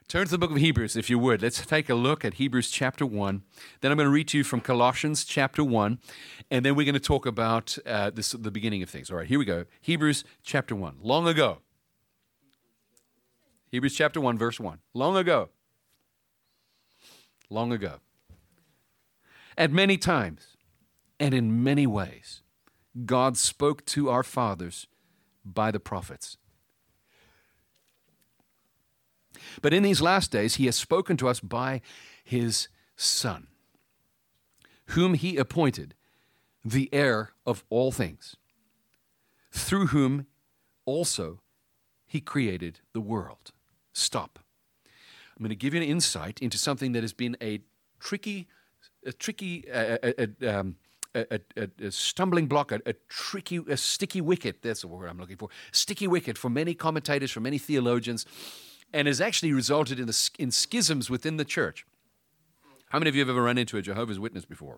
Turn to the book of Hebrews, if you would. Let's take a look at Hebrews chapter 1. Then I'm going to read to you from Colossians chapter 1, and then we're going to talk about the beginning of things. All right, here we go. Hebrews chapter 1. Long ago. Hebrews chapter 1, verse 1. Long ago. Long ago. At many times and in many ways, God spoke to our fathers by the prophets. But in these last days, he has spoken to us by his Son, whom he appointed the heir of all things, through whom also he created the world. Stop. I'm going to give you an insight into something that has been a stumbling block, a sticky wicket. That's the word I'm looking for. Sticky wicket for many commentators, for many theologians, and has actually resulted in schisms within the church. How many of you have ever run into a Jehovah's Witness before?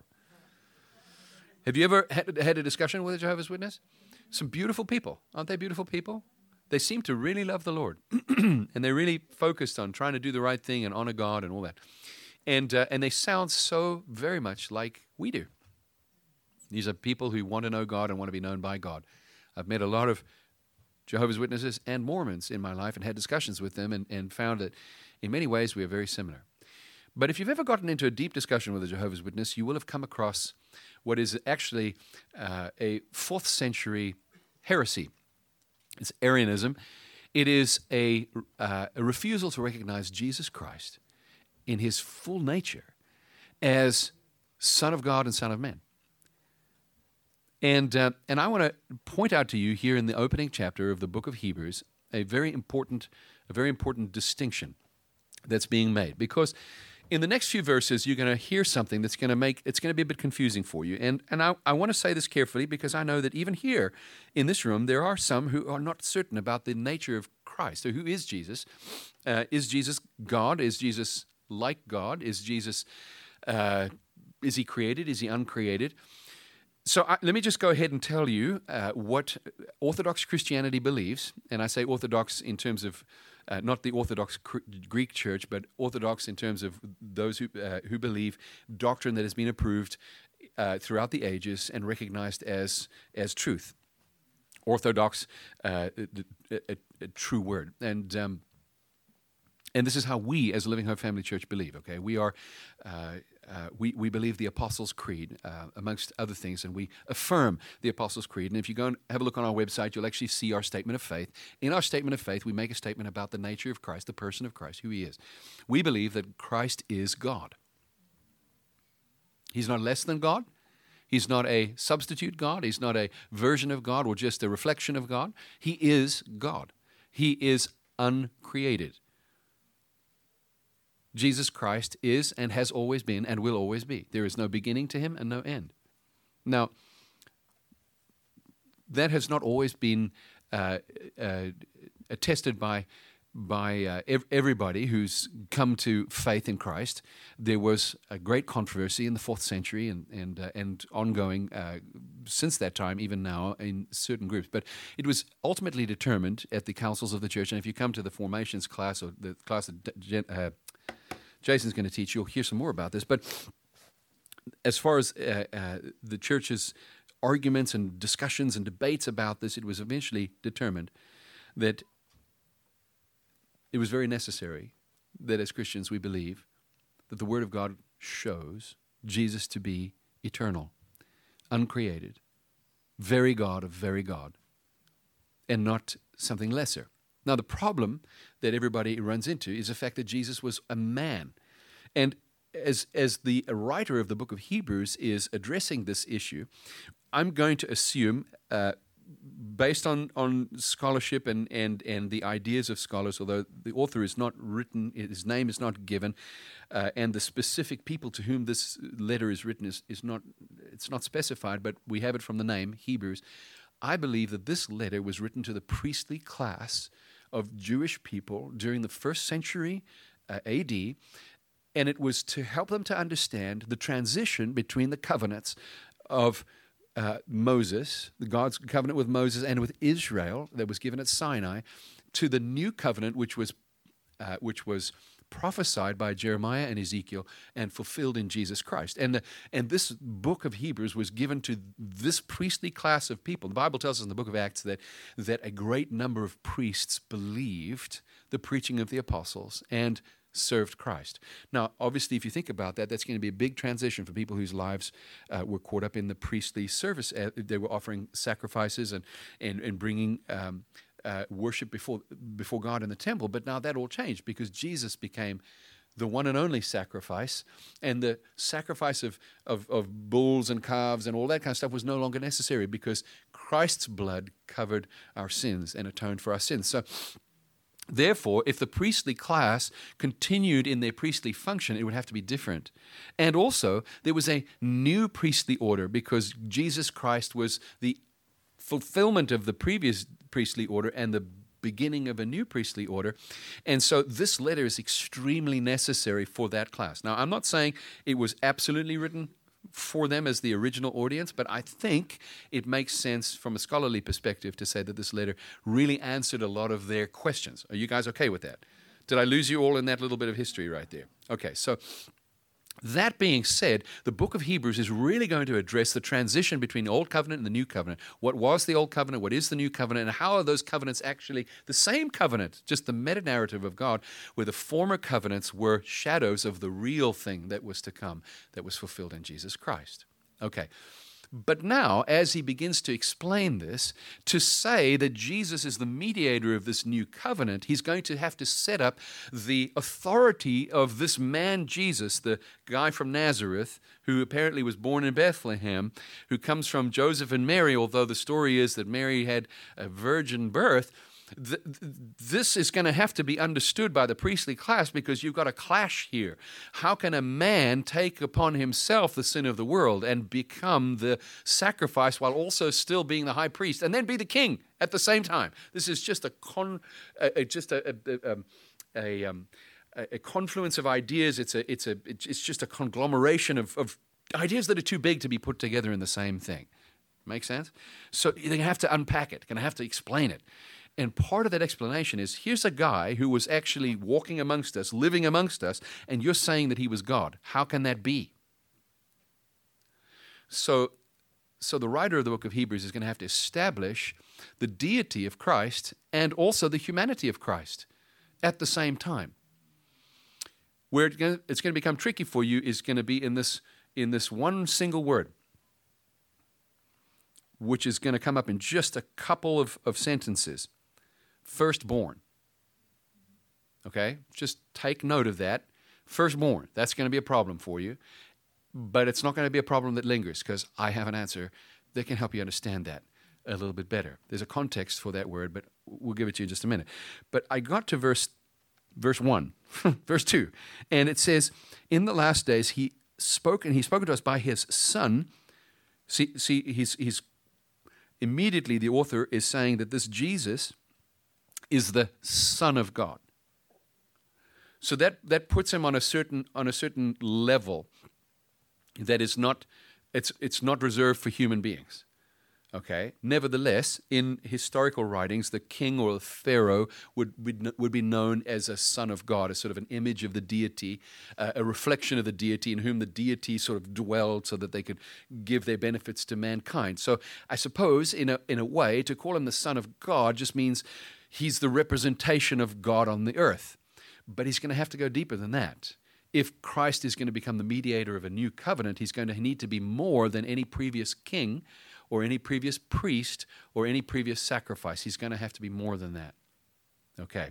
Have you ever had a discussion with a Jehovah's Witness? Some beautiful people. Aren't they beautiful people? They seem to really love the Lord, and they're really focused on trying to do the right thing and honor God and all that. And they sound so very much like we do. These are people who want to know God and want to be known by God. I've met a lot of Jehovah's Witnesses and Mormons in my life and had discussions with them and found that in many ways we are very similar. But if you've ever gotten into a deep discussion with a Jehovah's Witness, you will have come across what is actually a 4th century heresy. It's Arianism. It is a refusal to recognize Jesus Christ in his full nature as Son of God and Son of Man. And I want to point out to you here in the opening chapter of the book of Hebrews a very important distinction that's being made, because in the next few verses you're going to hear something that's going to be a bit confusing for you. And I want to say this carefully, because I know that even here in this room there are some who are not certain about the nature of Christ. So who is Jesus? Is Jesus God? Is Jesus like God? Is Jesus is he created? Is he uncreated? So let me just go ahead and tell you what Orthodox Christianity believes, and I say Orthodox in terms of not the Orthodox Greek Church, but Orthodox in terms of those who believe doctrine that has been approved throughout the ages and recognized as truth. Orthodox, a true word, and this is how we, as Living Hope Family Church, believe. Okay, we are. We believe the Apostles' Creed, amongst other things, and we affirm the Apostles' Creed. And if you go and have a look on our website, you'll actually see our statement of faith. In our statement of faith, we make a statement about the nature of Christ, the person of Christ, who he is. We believe that Christ is God. He's not less than God. He's not a substitute God. He's not a version of God or just a reflection of God. He is God. He is uncreated. Jesus Christ is and has always been and will always be. There is no beginning to him and no end. Now, that has not always been attested by everybody who's come to faith in Christ. There was a great controversy in the 4th century and ongoing since that time, even now, in certain groups. But it was ultimately determined at the councils of the church. And if you come to the formations class, or the class that Jason's going to teach, you'll hear some more about this. But as far as the church's arguments and discussions and debates about this, it was eventually determined that it was very necessary that as Christians we believe that the Word of God shows Jesus to be eternal, uncreated, very God of very God, and not something lesser. Now, the problem that everybody runs into is the fact that Jesus was a man. And as the writer of the book of Hebrews is addressing this issue, I'm going to assume, based on scholarship and the ideas of scholars, although the author is not written, his name is not given, and the specific people to whom this letter is written is not specified, but we have it from the name, Hebrews. I believe that this letter was written to the priestly class of Jewish people during the 1st century AD, and it was to help them to understand the transition between the covenants of Moses, God's covenant with Moses and with Israel that was given at Sinai, to the new covenant which was which was prophesied by Jeremiah and Ezekiel and fulfilled in Jesus Christ. And this book of Hebrews was given to this priestly class of people. The Bible tells us in the book of Acts that a great number of priests believed the preaching of the apostles and served Christ. Now, obviously, if you think about that, that's going to be a big transition for people whose lives were caught up in the priestly service. They were offering sacrifices and bringing worship before God in the temple. But now that all changed because Jesus became the one and only sacrifice, and the sacrifice of bulls and calves and all that kind of stuff was no longer necessary because Christ's blood covered our sins and atoned for our sins. So therefore, if the priestly class continued in their priestly function, it would have to be different. And also, there was a new priestly order because Jesus Christ was the fulfillment of the previous priestly order and the beginning of a new priestly order. And so this letter is extremely necessary for that class. Now, I'm not saying it was absolutely written for them as the original audience, but I think it makes sense from a scholarly perspective to say that this letter really answered a lot of their questions. Are you guys okay with that? Did I lose you all in that little bit of history right there? Okay, so that being said, the book of Hebrews is really going to address the transition between the Old Covenant and the New Covenant. What was the Old Covenant? What is the New Covenant? And how are those covenants actually the same covenant, just the meta-narrative of God, where the former covenants were shadows of the real thing that was to come, that was fulfilled in Jesus Christ. Okay. But now, as he begins to explain this, to say that Jesus is the mediator of this new covenant, he's going to have to set up the authority of this man Jesus, the guy from Nazareth, who apparently was born in Bethlehem, who comes from Joseph and Mary, although the story is that Mary had a virgin birth. This is going to have to be understood by the priestly class because you've got a clash here. How can a man take upon himself the sin of the world and become the sacrifice while also still being the high priest and then be the king at the same time? This is just a confluence of ideas. It's just a conglomeration of ideas that are too big to be put together in the same thing. Make sense? So they're going to have to unpack it. Going to have to explain it. And part of that explanation is, here's a guy who was actually walking amongst us, living amongst us, and you're saying that he was God. How can that be? So the writer of the book of Hebrews is going to have to establish the deity of Christ and also the humanity of Christ at the same time. Where it's going to become tricky for you is going to be in this one single word, which is going to come up in just a couple of sentences. Firstborn. Okay? Just take note of that. Firstborn. That's going to be a problem for you. But it's not going to be a problem that lingers because I have an answer that can help you understand that a little bit better. There's a context for that word, but we'll give it to you in just a minute. But I got to verse 1, verse 2, and it says, in the last days he's spoken to us by his Son. See, he's immediately the author is saying that this Jesus is the Son of God. So that puts him on a certain level that is not, it's not reserved for human beings. Okay. Nevertheless, in historical writings, the king or the pharaoh would be known as a son of God, as sort of an image of the deity, a reflection of the deity in whom the deity sort of dwelled, so that they could give their benefits to mankind. So I suppose, in a way, to call him the Son of God just means he's the representation of God on the earth. But he's going to have to go deeper than that. If Christ is going to become the mediator of a new covenant, he's going to need to be more than any previous king or any previous priest or any previous sacrifice. He's going to have to be more than that. Okay.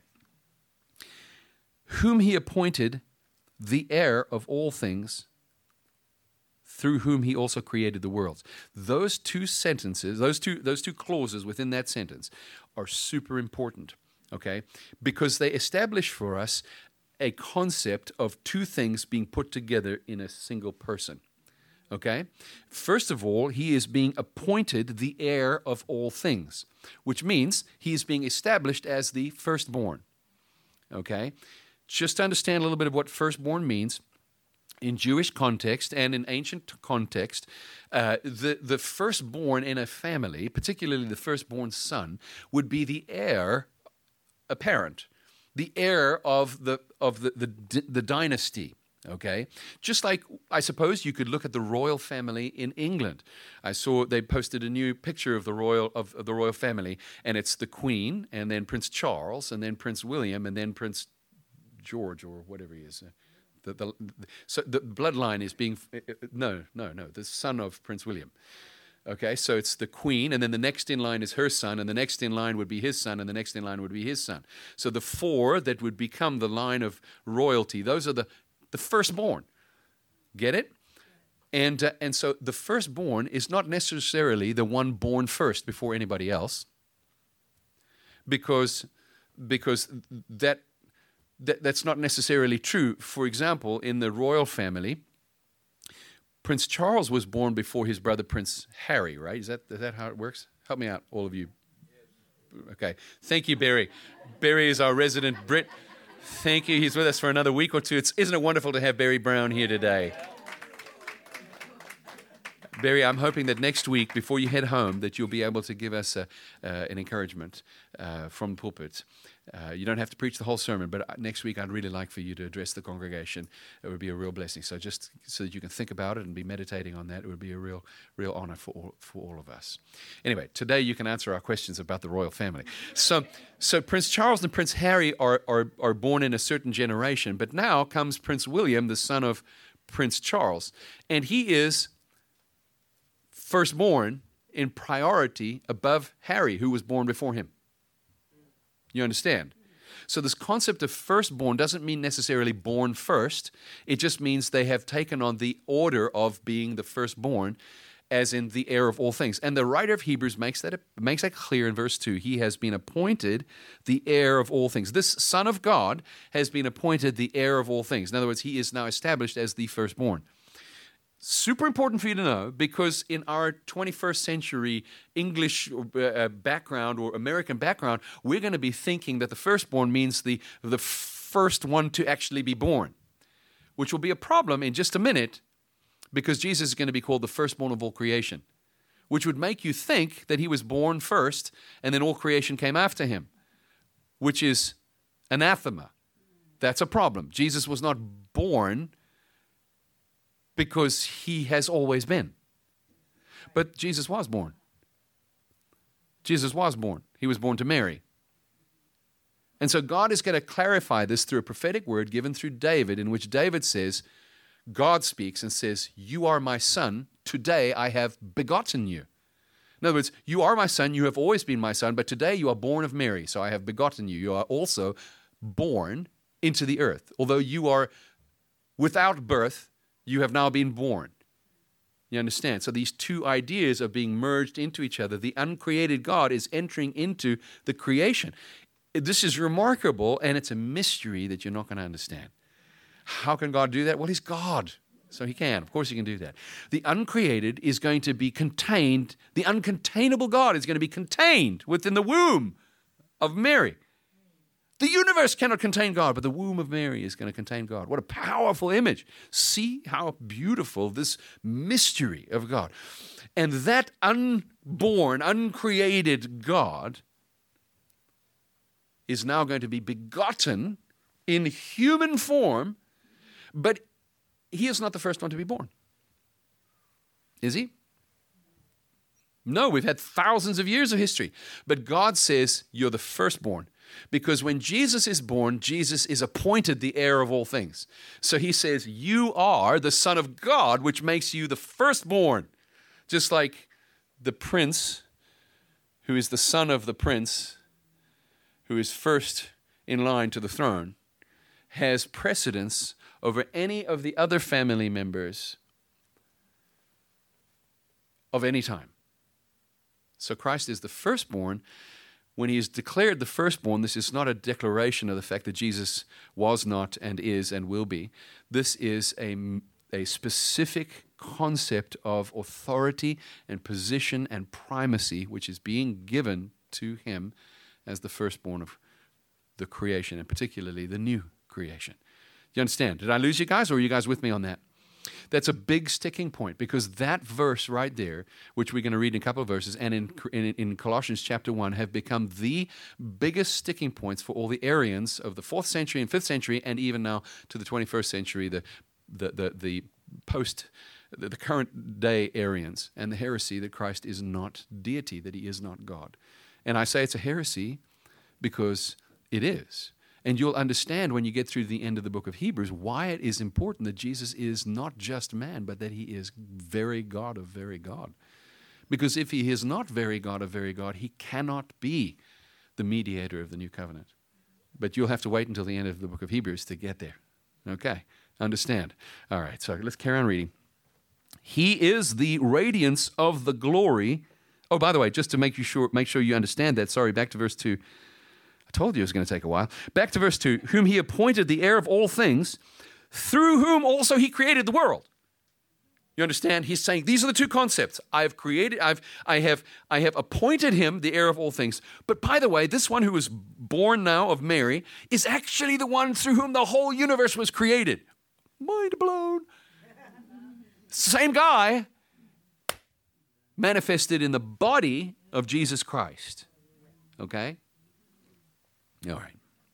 Whom he appointed the heir of all things, through whom he also created the worlds. Those two sentences, those two clauses within that sentence are super important, okay? Because they establish for us a concept of two things being put together in a single person, okay? First of all, he is being appointed the heir of all things, which means he is being established as the firstborn, okay? Just to understand a little bit of what firstborn means, in Jewish context and in ancient context, the firstborn in a family, particularly the firstborn son, would be the heir apparent. the heir of the dynasty. Okay, just like I suppose you could look at the royal family in England. I saw they posted a new picture of the royal family, and it's the Queen, and then Prince Charles, and then Prince William, and then Prince George or whatever he is. So the bloodline is being no, the son of Prince William. Okay, so it's the Queen, and then the next in line is her son, and the next in line would be his son, and the next in line would be his son. So the four that would become the line of royalty, those are the firstborn. Get it? And so the firstborn is not necessarily the one born first before anybody else, because that's not necessarily true. For example, in the royal family, Prince Charles was born before his brother Prince Harry, right? Is that how it works? Help me out, all of you. Okay. Thank you, Barry. Barry is our resident Brit. Thank you. He's with us for another week or two. Isn't it wonderful to have Barry Brown here today? Barry, I'm hoping that next week, before you head home, that you'll be able to give us an encouragement from the pulpit. You don't have to preach the whole sermon, but next week I'd really like for you to address the congregation. It would be a real blessing. So just so that you can think about it and be meditating on that, it would be a real honor for all of us. Anyway, today you can answer our questions about the royal family. So Prince Charles and Prince Harry are born in a certain generation, but now comes Prince William, the son of Prince Charles, and he is firstborn in priority above Harry, who was born before him. You understand? So this concept of firstborn doesn't mean necessarily born first. It just means they have taken on the order of being the firstborn, as in the heir of all things. And the writer of Hebrews makes that clear in verse 2. He has been appointed the heir of all things. This Son of God has been appointed the heir of all things. In other words, he is now established as the firstborn. Super important for you to know, because in our 21st century English background or American background, we're going to be thinking that the firstborn means the first one to actually be born, which will be a problem in just a minute, because Jesus is going to be called the firstborn of all creation, which would make you think that he was born first and then all creation came after him, which is anathema. That's a problem. Jesus was not born because he has always been. But Jesus was born. Jesus was born. He was born to Mary. And so God is going to clarify this through a prophetic word given through David, in which David says, God speaks and says, "You are my son. Today I have begotten you." In other words, you are my son. You have always been my son, but today you are born of Mary. So I have begotten you. You are also born into the earth. Although you are without birth, you have now been born. You understand? So these two ideas are being merged into each other. The uncreated God is entering into the creation. This is remarkable, and it's a mystery that you're not going to understand. How can God do that? Well, he's God, so he can. Of course he can do that. The uncreated is going to be contained. The uncontainable God is going to be contained within the womb of Mary. The universe cannot contain God, but the womb of Mary is going to contain God. What a powerful image. See how beautiful this mystery of God. And that unborn, uncreated God is now going to be begotten in human form, but he is not the first one to be born. Is he? No, we've had thousands of years of history. But God says, you're the firstborn. Because when Jesus is born, Jesus is appointed the heir of all things. So he says, you are the Son of God, which makes you the firstborn. Just like the prince, who is the son of the prince, who is first in line to the throne, has precedence over any of the other family members of any time. So Christ is the firstborn. When he is declared the firstborn, this is not a declaration of the fact that Jesus was not and is and will be. This is a specific concept of authority and position and primacy, which is being given to him as the firstborn of the creation, and particularly the new creation. Do you understand? Did I lose you guys, or are you guys with me on that? That's a big sticking point, because that verse right there, which we're going to read in a couple of verses, and in Colossians chapter 1, have become the biggest sticking points for all the Arians of the 4th century and 5th century, and even now to the 21st century, the current day Arians, and the heresy that Christ is not deity, that he is not God. And I say it's a heresy because it is. And you'll understand when you get through the end of the book of Hebrews why it is important that Jesus is not just man, but that he is very God of very God. Because if he is not very God of very God, he cannot be the mediator of the new covenant. But you'll have to wait until the end of the book of Hebrews to get there. Okay, understand. All right, so let's carry on reading. He is the radiance of the glory. Oh, by the way, just to make sure you understand that, sorry, back to verse 2. I told you it was going to take a while. Back to verse 2. Whom he appointed the heir of all things, through whom also he created the world. You understand? He's saying these are the two concepts. I have appointed him the heir of all things. But by the way, this one who was born now of Mary is actually the one through whom the whole universe was created. Mind blown. Same guy manifested in the body of Jesus Christ. Okay? All right.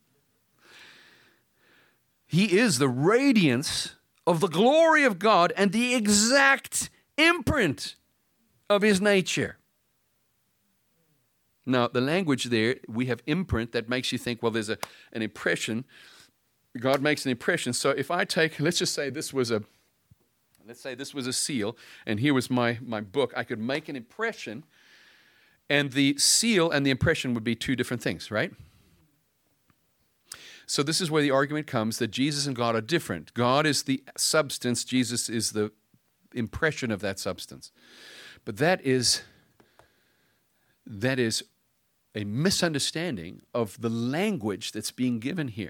He is the radiance of the glory of God and the exact imprint of his nature. Now, the language there, we have imprint that makes you think, well, there's an impression. God makes an impression. So if I take, let's say this was a seal, and here was my book, I could make an impression, and the seal and the impression would be two different things, right? So this is where the argument comes that Jesus and God are different. God is the substance, Jesus is the impression of that substance. But that is a misunderstanding of the language that's being given here.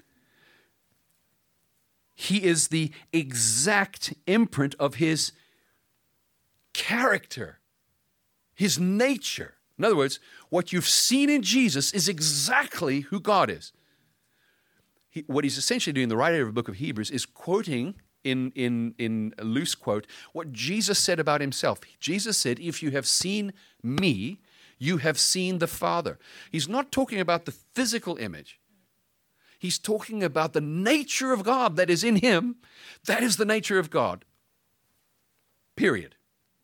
He is the exact imprint of his character, his nature. In other words, what you've seen in Jesus is exactly who God is. What he's essentially doing, the writer of the book of Hebrews, is quoting in a loose quote what Jesus said about himself. Jesus said, if you have seen me, you have seen the Father. He's not talking about the physical image. He's talking about the nature of God that is in him. That is the nature of God. Period.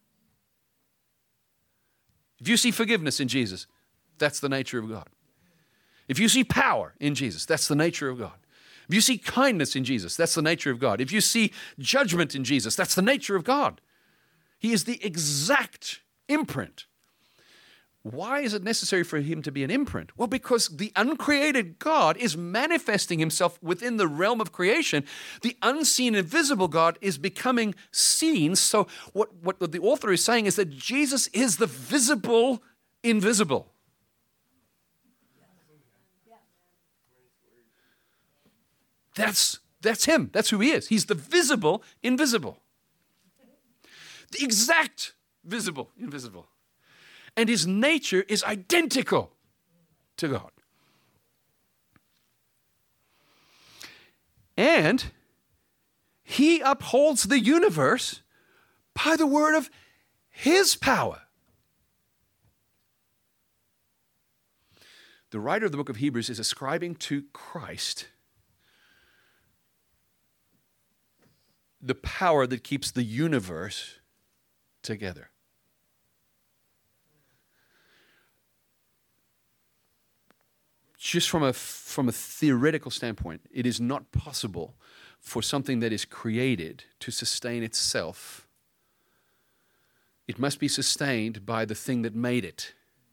If you see forgiveness in Jesus, that's the nature of God. If you see power in Jesus, that's the nature of God. If you see kindness in Jesus, that's the nature of God. If you see judgment in Jesus, that's the nature of God. He is the exact imprint. Why is it necessary for him to be an imprint? Well, because the uncreated God is manifesting himself within the realm of creation. The unseen, invisible God is becoming seen. So what the author is saying is that Jesus is the visible invisible. That's him. That's who he is. He's the visible invisible. The exact visible invisible. And his nature is identical to God. And he upholds the universe by the word of his power. The writer of the book of Hebrews is ascribing to Christ the power that keeps the universe together. Just from a theoretical standpoint, it is not possible for something that is created to sustain itself. It must be sustained by the thing that made it.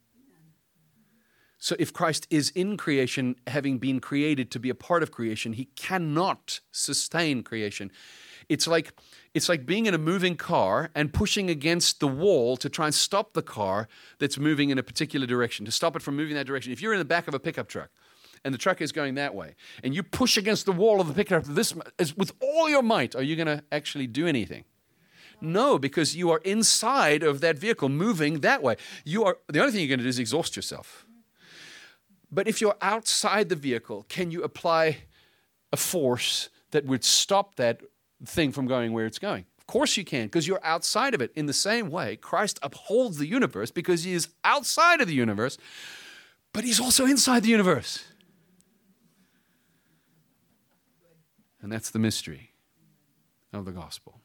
So if Christ is in creation, having been created to be a part of creation, he cannot sustain creation. It's like being in a moving car and pushing against the wall to try and stop the car that's moving in a particular direction, to stop it from moving that direction. If you're in the back of a pickup truck and the truck is going that way, and you push against the wall of the pickup with all your might, are you going to actually do anything? No, because you are inside of that vehicle moving that way. The only thing you're going to do is exhaust yourself. But if you're outside the vehicle, can you apply a force that would stop that thing from going where it's going. Of course you can, because you're outside of it. In the same way, Christ upholds the universe because he is outside of the universe, but he's also inside the universe. And that's the mystery of the gospel.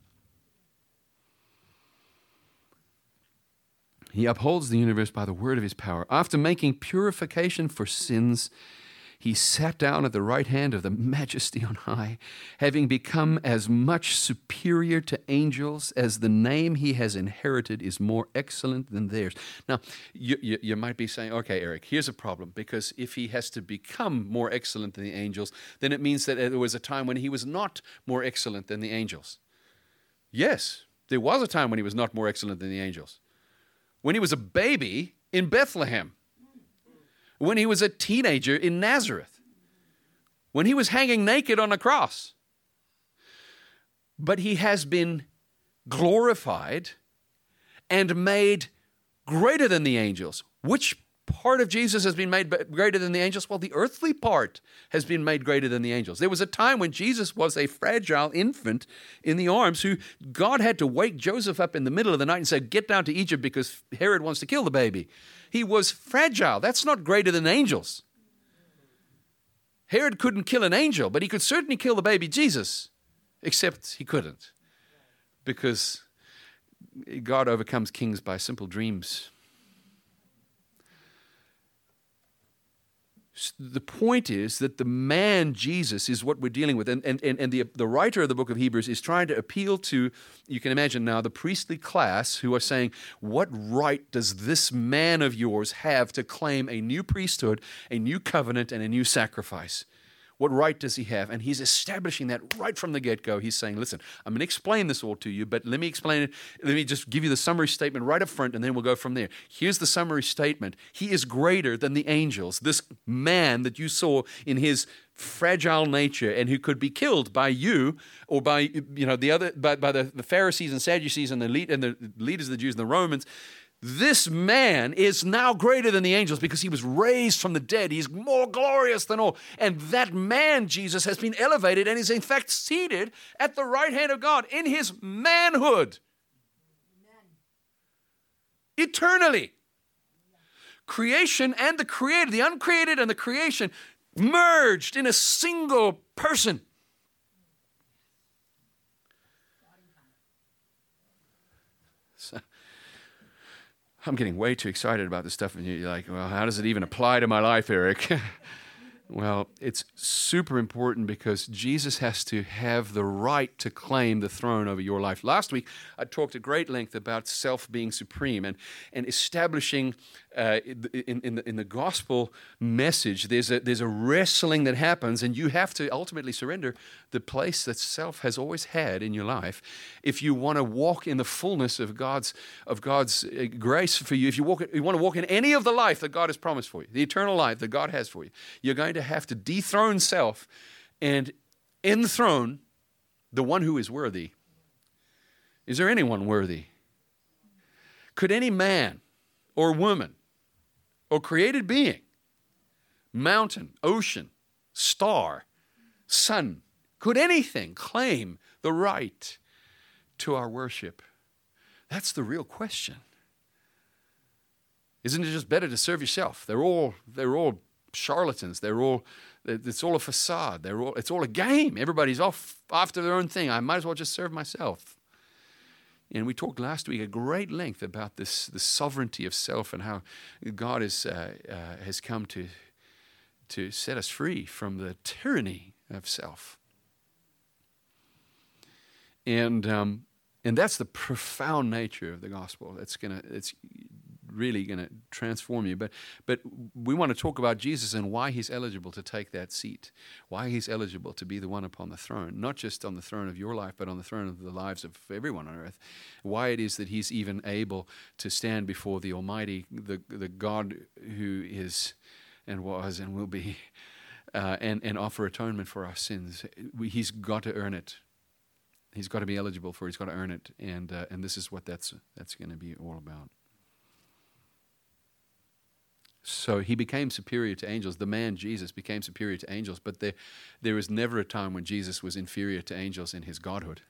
He upholds the universe by the word of his power. After making purification for sins, he sat down at the right hand of the Majesty on high, having become as much superior to angels as the name he has inherited is more excellent than theirs. Now, you might be saying, okay, Eric, here's a problem, because if he has to become more excellent than the angels, then it means that there was a time when he was not more excellent than the angels. Yes, there was a time when he was not more excellent than the angels. When he was a baby in Bethlehem. When he was a teenager in Nazareth, when he was hanging naked on a cross. But he has been glorified and made greater than the angels. Which part of Jesus has been made greater than the angels? Well, the earthly part has been made greater than the angels. There was a time when Jesus was a fragile infant in the arms who God had to wake Joseph up in the middle of the night and say, get down to Egypt because Herod wants to kill the baby. He was fragile. That's not greater than angels. Herod couldn't kill an angel, but he could certainly kill the baby Jesus, except he couldn't, because God overcomes kings by simple dreams. The point is that the man Jesus is what we're dealing with. And the writer of the book of Hebrews is trying to appeal to, you can imagine now, the priestly class who are saying, what right does this man of yours have to claim a new priesthood, a new covenant, and a new sacrifice? What right does he have? And he's establishing that right from the get-go. He's saying, listen, I'm going to explain this all to you, but let me explain it. Let me just give you the summary statement right up front, and then we'll go from there. Here's the summary statement. He is greater than the angels. This man that you saw in his fragile nature and who could be killed by you or by the Pharisees and Sadducees and the leaders of the Jews and the Romans. This man is now greater than the angels because he was raised from the dead. He's more glorious than all. And that man, Jesus, has been elevated and is in fact seated at the right hand of God in his manhood. Amen. Eternally. Creation and the created, the uncreated and the creation merged in a single person. I'm getting way too excited about this stuff, and you're like, well, how does it even apply to my life, Eric? Well, it's super important because Jesus has to have the right to claim the throne over your life. Last week, I talked at great length about self being supreme and establishing in the gospel message, there's a wrestling that happens, and you have to ultimately surrender the place that self has always had in your life. If you want to walk in the fullness of God's grace for you, if you want to walk in any of the life that God has promised for you, the eternal life that God has for you, you're going to have to dethrone self and enthrone the one who is worthy. Is there anyone worthy? Could any man or woman or created being, mountain, ocean, star, sun, could anything claim the right to our worship? That's the real question. Isn't it just better to serve yourself? They're all charlatans. It's all a facade. It's all a game. Everybody's off after their own thing. I might as well just serve myself. And we talked last week at great length about the sovereignty of self and how God has come to set us free from the tyranny of self. And that's the profound nature of the gospel. It's really going to transform you. But we want to talk about Jesus and why he's eligible to take that seat, why he's eligible to be the one upon the throne, not just on the throne of your life, but on the throne of the lives of everyone on earth, why it is that he's even able to stand before the Almighty, the God who is and was and will be, and offer atonement for our sins. He's got to earn it. He's got to be eligible for it. He's got to earn it. And this is what that's going to be all about. So he became superior to angels. The man Jesus became superior to angels, but there was never a time when Jesus was inferior to angels in his godhood.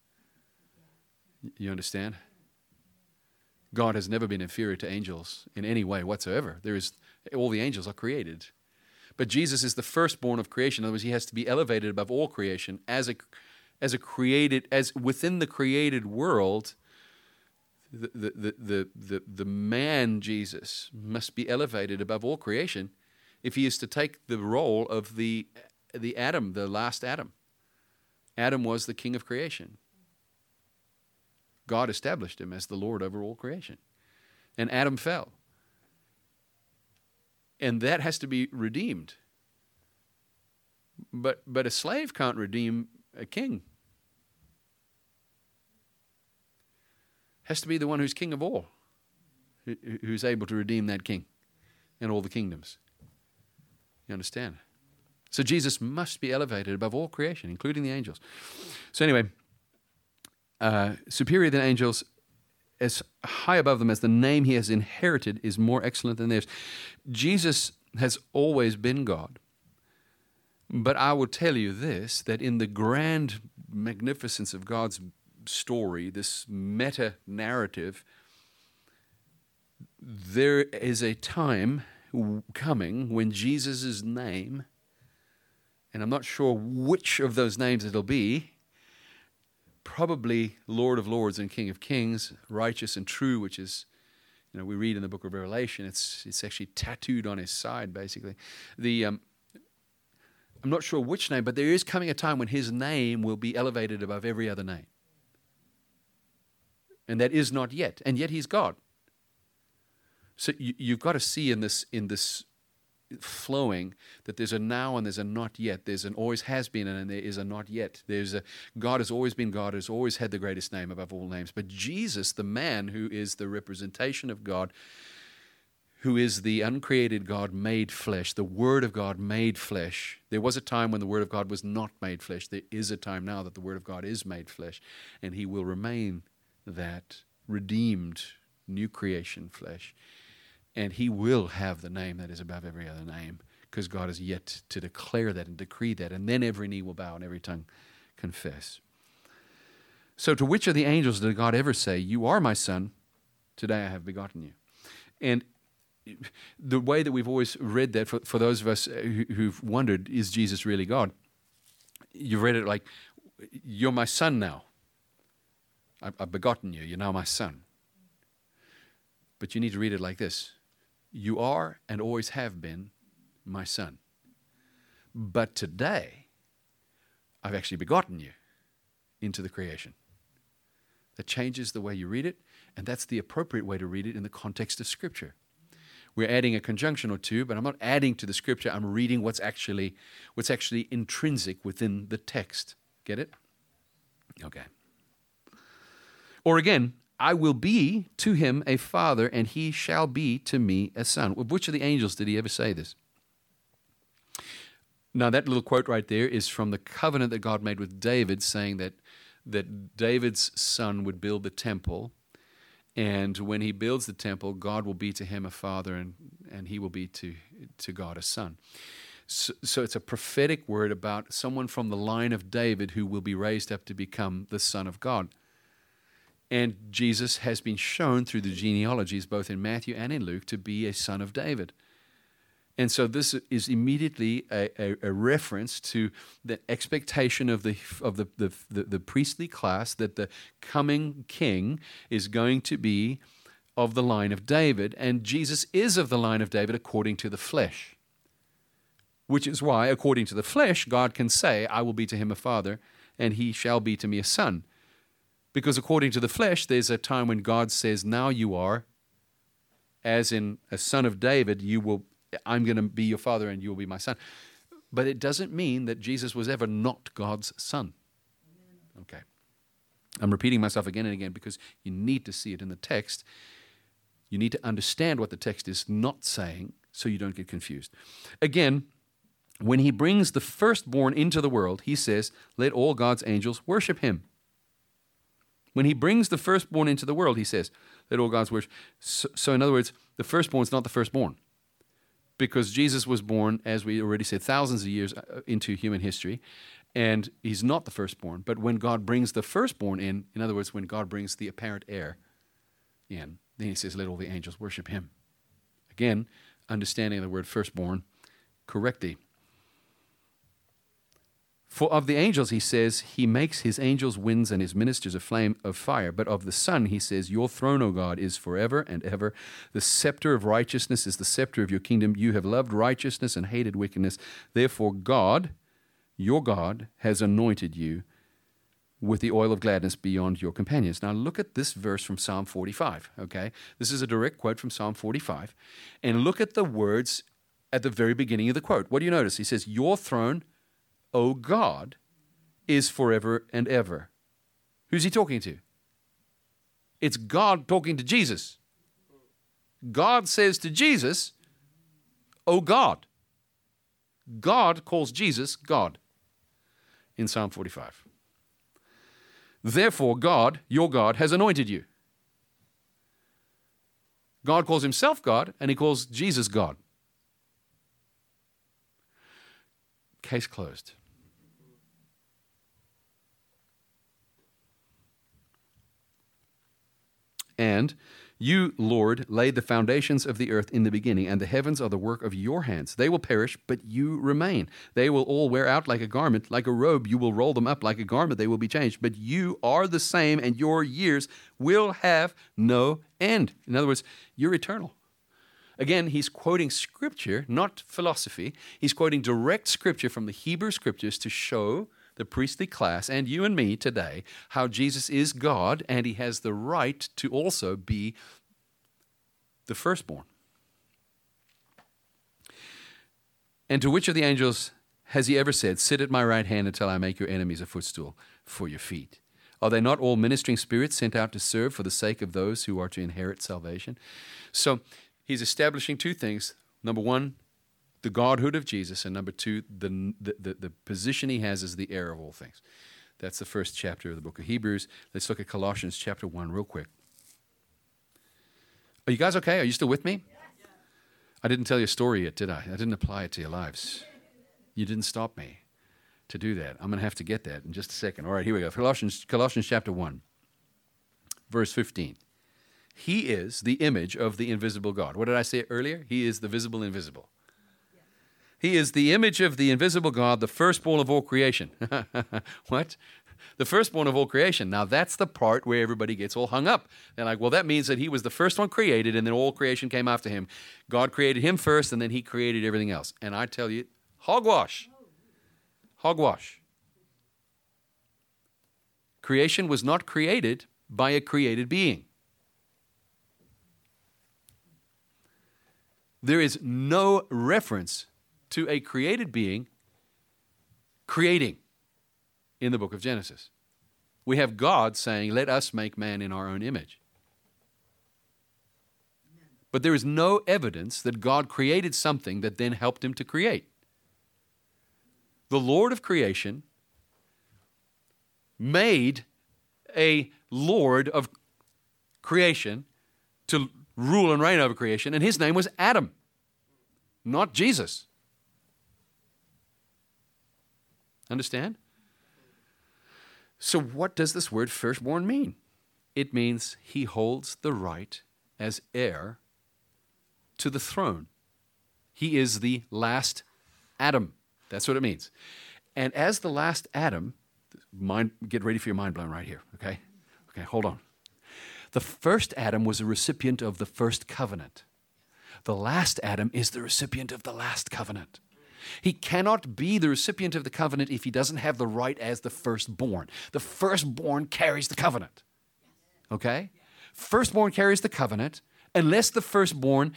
You understand? God has never been inferior to angels in any way whatsoever. All the angels are created. But Jesus is the firstborn of creation. In other words, he has to be elevated above all creation as within the created world. The man Jesus must be elevated above all creation if he is to take the role of the Adam, the last Adam. Adam was the king of creation. God established him as the Lord over all creation. And Adam fell. And that has to be redeemed. But a slave can't redeem a king. Has to be the one who's king of all, who's able to redeem that king and all the kingdoms. You understand? So Jesus must be elevated above all creation, including the angels. So anyway, superior than angels, as high above them as the name he has inherited is more excellent than theirs. Jesus has always been God. But I will tell you this, that in the grand magnificence of God's story, this meta-narrative, there is a time coming when Jesus' name, and I'm not sure which of those names it'll be, probably Lord of Lords and King of Kings, righteous and true, which is, we read in the book of Revelation, it's actually tattooed on his side, basically. I'm not sure which name, but there is coming a time when his name will be elevated above every other name. And that is not yet. And yet he's God. So you've got to see in this flowing that there's a now and there's a not yet. There's an always has been and there is a not yet. God has always been God, has always had the greatest name above all names. But Jesus, the man who is the representation of God, who is the uncreated God made flesh, the Word of God made flesh. There was a time when the Word of God was not made flesh. There is a time now that the Word of God is made flesh, and he will remain that redeemed new creation flesh. And he will have the name that is above every other name, because God is yet to declare that and decree that, and then every knee will bow and every tongue confess. So to which of the angels did God ever say, "You are my son, today I have begotten you"? And the way that we've always read that, for those of us who've wondered, is Jesus really God? You've read it like, "You're my son now. I've begotten you. You're now my son." But you need to read it like this: "You are and always have been my son. But today, I've actually begotten you into the creation." That changes the way you read it, and that's the appropriate way to read it in the context of Scripture. We're adding a conjunction or two, but I'm not adding to the Scripture. I'm reading what's actually intrinsic within the text. Get it? Okay. Or again, "I will be to him a father, and he shall be to me a son." Of which of the angels did he ever say this? Now, that little quote right there is from the covenant that God made with David, saying that David's son would build the temple, and when he builds the temple, God will be to him a father, and he will be to God a son. So it's a prophetic word about someone from the line of David who will be raised up to become the Son of God. And Jesus has been shown through the genealogies, both in Matthew and in Luke, to be a son of David. And so this is immediately a reference to the expectation of the priestly class that the coming king is going to be of the line of David. And Jesus is of the line of David according to the flesh. Which is why, according to the flesh, God can say, "I will be to him a father, and he shall be to me a son." Because according to the flesh, there's a time when God says, "Now you are, as in a son of David, I'm going to be your father and you will be my son." But it doesn't mean that Jesus was ever not God's son. Okay. I'm repeating myself again and again because you need to see it in the text. You need to understand what the text is not saying so you don't get confused. Again, when he brings the firstborn into the world, he says, "Let all God's angels worship him." When he brings the firstborn into the world, he says, "Let all God's worship." So in other words, the firstborn is not the firstborn. because Jesus was born, as we already said, thousands of years into human history, and he's not the firstborn. But when God brings the firstborn in other words, when God brings the apparent heir in, then he says, let all the angels worship him. Again, understanding the word firstborn correctly. For of the angels, he says, he makes his angels winds and his ministers a flame of fire. But of the Son, he says, your throne, O God, is forever and ever. The scepter of righteousness is the scepter of your kingdom. You have loved righteousness and hated wickedness. Therefore, God, your God, has anointed you with the oil of gladness beyond your companions. Now look at this verse from Psalm 45, okay? This is a direct quote from Psalm 45. And look at the words at the very beginning of the quote. What do you notice? He says, your throne, O God, is forever and ever. Who's he talking to? It's God talking to Jesus. God says to Jesus, O God. God calls Jesus God in Psalm 45. Therefore, God, your God, has anointed you. God calls himself God, and he calls Jesus God. Case closed. And you, Lord, laid the foundations of the earth in the beginning, and the heavens are the work of your hands. They will perish, but you remain. They will all wear out like a garment, like a robe. You will roll them up like a garment. They will be changed. But you are the same, and your years will have no end. In other words, you're eternal. Again, he's quoting Scripture, not philosophy. He's quoting direct Scripture from the Hebrew Scriptures to show the priestly class, and you and me today, how Jesus is God, and he has the right to also be the firstborn. And to which of the angels has he ever said, sit at my right hand until I make your enemies a footstool for your feet? Are they not all ministering spirits sent out to serve for the sake of those who are to inherit salvation? So he's establishing two things. Number one, the godhood of Jesus, and number two, the position he has as the heir of all things. That's the first chapter of the book of Hebrews. Let's look at Colossians chapter 1 real quick. Are you guys okay? Are you still with me? I didn't tell you a story yet, did I? I didn't apply it to your lives. You didn't stop me to do that. I'm going to have to get that in just a second. All right, here we go. Colossians chapter 1, verse 15. He is the image of the invisible God. What did I say earlier? He is the visible invisible. He is the image of the invisible God, the firstborn of all creation. What? The firstborn of all creation. Now, that's the part where everybody gets all hung up. They're like, well, that means that he was the first one created, and then all creation came after him. God created him first, and then he created everything else. And I tell you, hogwash. Hogwash. Creation was not created by a created being. There is no reference to a created being creating in the book of Genesis. We have God saying, let us make man in our own image. But there is no evidence that God created something that then helped him to create. The Lord of creation made a Lord of creation to rule and reign over creation, and his name was Adam, not Jesus. Understand? So what does this word firstborn mean? It means he holds the right as heir to the throne. He is the last Adam. That's what it means. And as the last Adam, get ready for your mind blown right here, okay? Okay, hold on. The first Adam was a recipient of the first covenant. The last Adam is the recipient of the last covenant. He cannot be the recipient of the covenant if he doesn't have the right as the firstborn. The firstborn carries the covenant. Okay? Firstborn carries the covenant unless the firstborn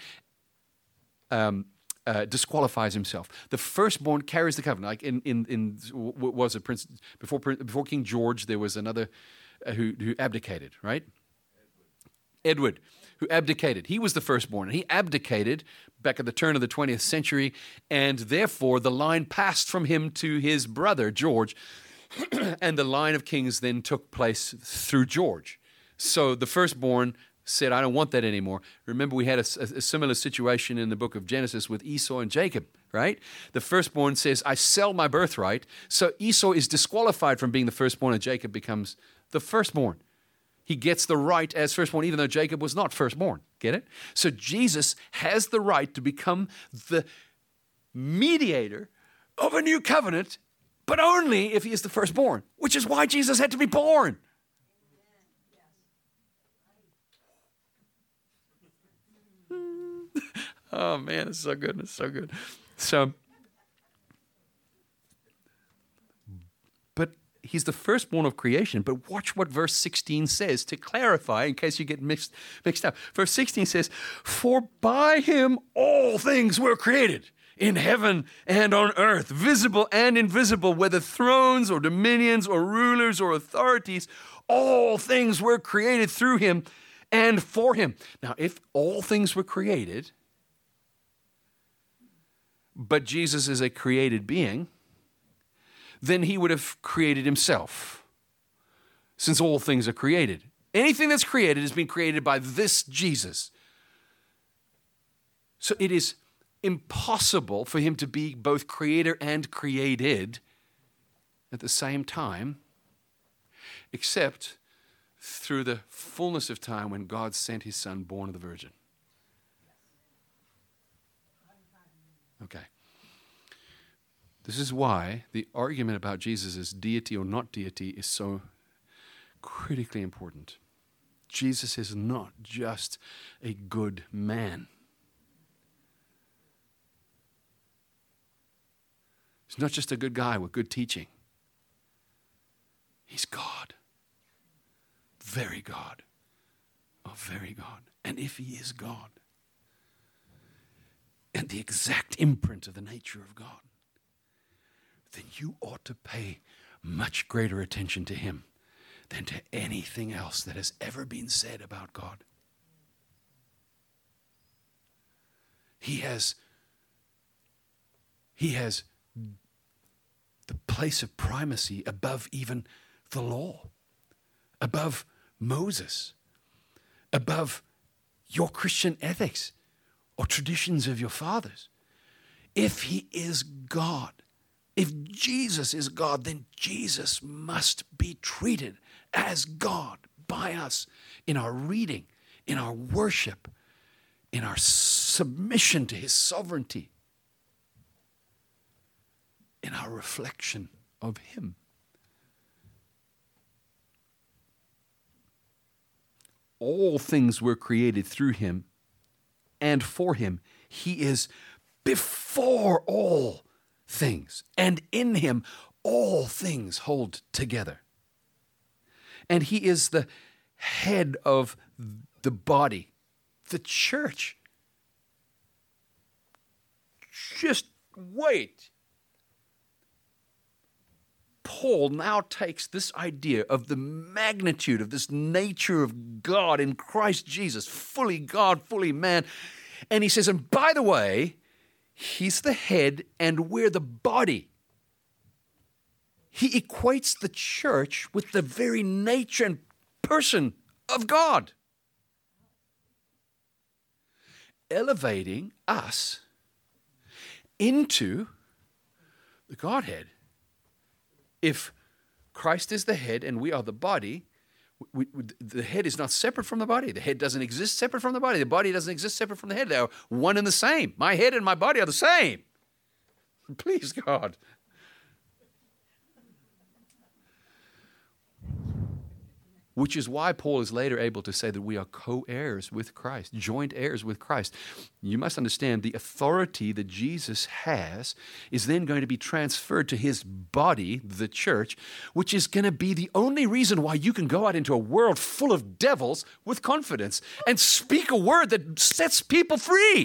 disqualifies himself. The firstborn carries the covenant. Like in what was it, before King George, there was another who abdicated, right? Edward, who abdicated. He was the firstborn, and he abdicated back at the turn of the 20th century, and therefore the line passed from him to his brother, George, and the line of kings then took place through George. So the firstborn said, I don't want that anymore. Remember, we had a similar situation in the book of Genesis with Esau and Jacob, right? The firstborn says, I sell my birthright. So Esau is disqualified from being the firstborn, and Jacob becomes the firstborn. He gets the right as firstborn, even though Jacob was not firstborn. Get it? So Jesus has the right to become the mediator of a new covenant, but only if he is the firstborn, which is why Jesus had to be born. Oh, man, it's so good. It's so good. So, but he's the firstborn of creation. But watch what verse 16 says to clarify in case you get mixed up. Verse 16 says, for by him all things were created in heaven and on earth, visible and invisible, whether thrones or dominions or rulers or authorities, all things were created through him and for him. Now, if all things were created, but Jesus is a created being, then he would have created himself, since all things are created. Anything that's created has been created by this Jesus. So it is impossible for him to be both creator and created at the same time, except through the fullness of time when God sent his son born of the Virgin. Okay. This is why the argument about Jesus' deity or not deity is so critically important. Jesus is not just a good man. He's not just a good guy with good teaching. He's God. Very God. Oh, very God. And if he is God, and the exact imprint of the nature of God, then you ought to pay much greater attention to him than to anything else that has ever been said about God. He has the place of primacy above even the law, above Moses, above your Christian ethics or traditions of your fathers. If he is God, if Jesus is God, then Jesus must be treated as God by us in our reading, in our worship, in our submission to his sovereignty, in our reflection of him. All things were created through him and for him. He is before all things, and in him all things hold together. And he is the head of the body, the church. Just wait. Paul now takes this idea of the magnitude of this nature of God in Christ Jesus, fully God, fully man, and he says, and by the way, he's the head and we're the body. He equates the church with the very nature and person of God, elevating us into the Godhead. If Christ is the head and we are the body, the head is not separate from the body. The head doesn't exist separate from the body. The body doesn't exist separate from the head. They are one and the same. My head and my body are the same. Please, God. Which is why Paul is later able to say that we are co-heirs with Christ, joint heirs with Christ. You must understand the authority that Jesus has is then going to be transferred to his body, the church, which is going to be the only reason why you can go out into a world full of devils with confidence and speak a word that sets people free.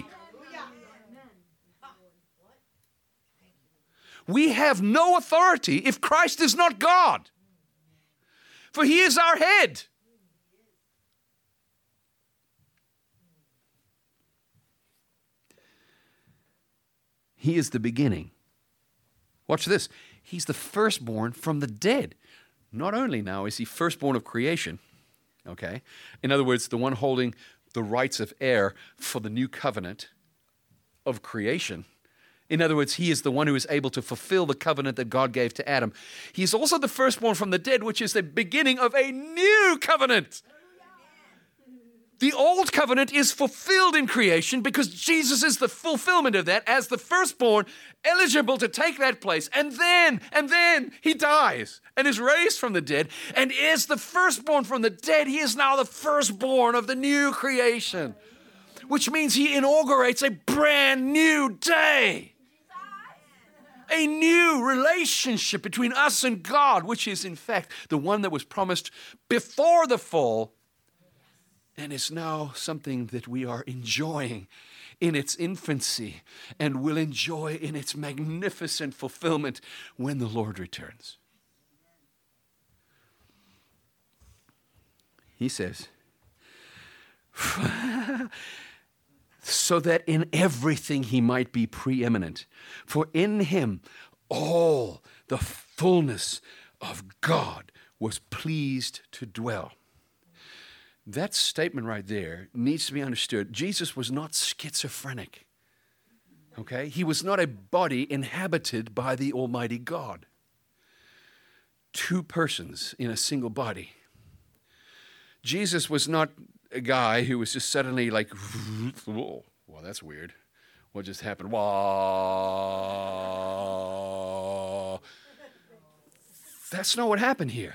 We have no authority if Christ is not God. For he is our head. He is the beginning. Watch this. He's the firstborn from the dead. Not only now is he firstborn of creation, Okay? In other words, the one holding the rights of heir for the new covenant of creation. In other words, he is the one who is able to fulfill the covenant that God gave to Adam. He is also the firstborn from the dead, which is the beginning of a new covenant. The old covenant is fulfilled in creation because Jesus is the fulfillment of that as the firstborn, eligible to take that place. And then he dies and is raised from the dead. And is the firstborn from the dead, he is now the firstborn of the new creation, which means he inaugurates a brand new day. A new relationship between us and God, which is in fact the one that was promised before the fall, and is now something that we are enjoying in its infancy and will enjoy in its magnificent fulfillment when the Lord returns. He says, so that in everything he might be preeminent. For in him all the fullness of God was pleased to dwell. That statement right there needs to be understood. Jesus was not schizophrenic. Okay? He was not a body inhabited by the Almighty God. Two persons in a single body. Jesus was not a guy who was just suddenly like, whoa, well, that's weird. What just happened? Whoa. That's not what happened here.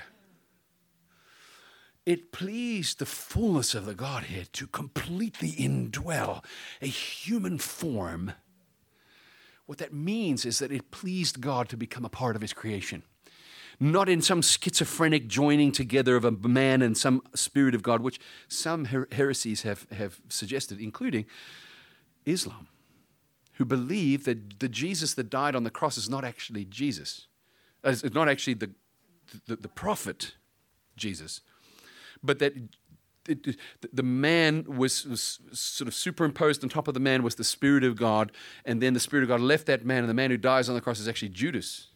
It pleased the fullness of the Godhead to completely indwell a human form. What that means is that it pleased God to become a part of his creation. Not in some schizophrenic joining together of a man and some spirit of God, which some heresies have suggested, including Islam, who believe that the Jesus that died on the cross is not actually Jesus. It's not actually the prophet Jesus, but that the man was sort of superimposed on top of the man was the Spirit of God, and then the Spirit of God left that man, and the man who dies on the cross is actually Judas.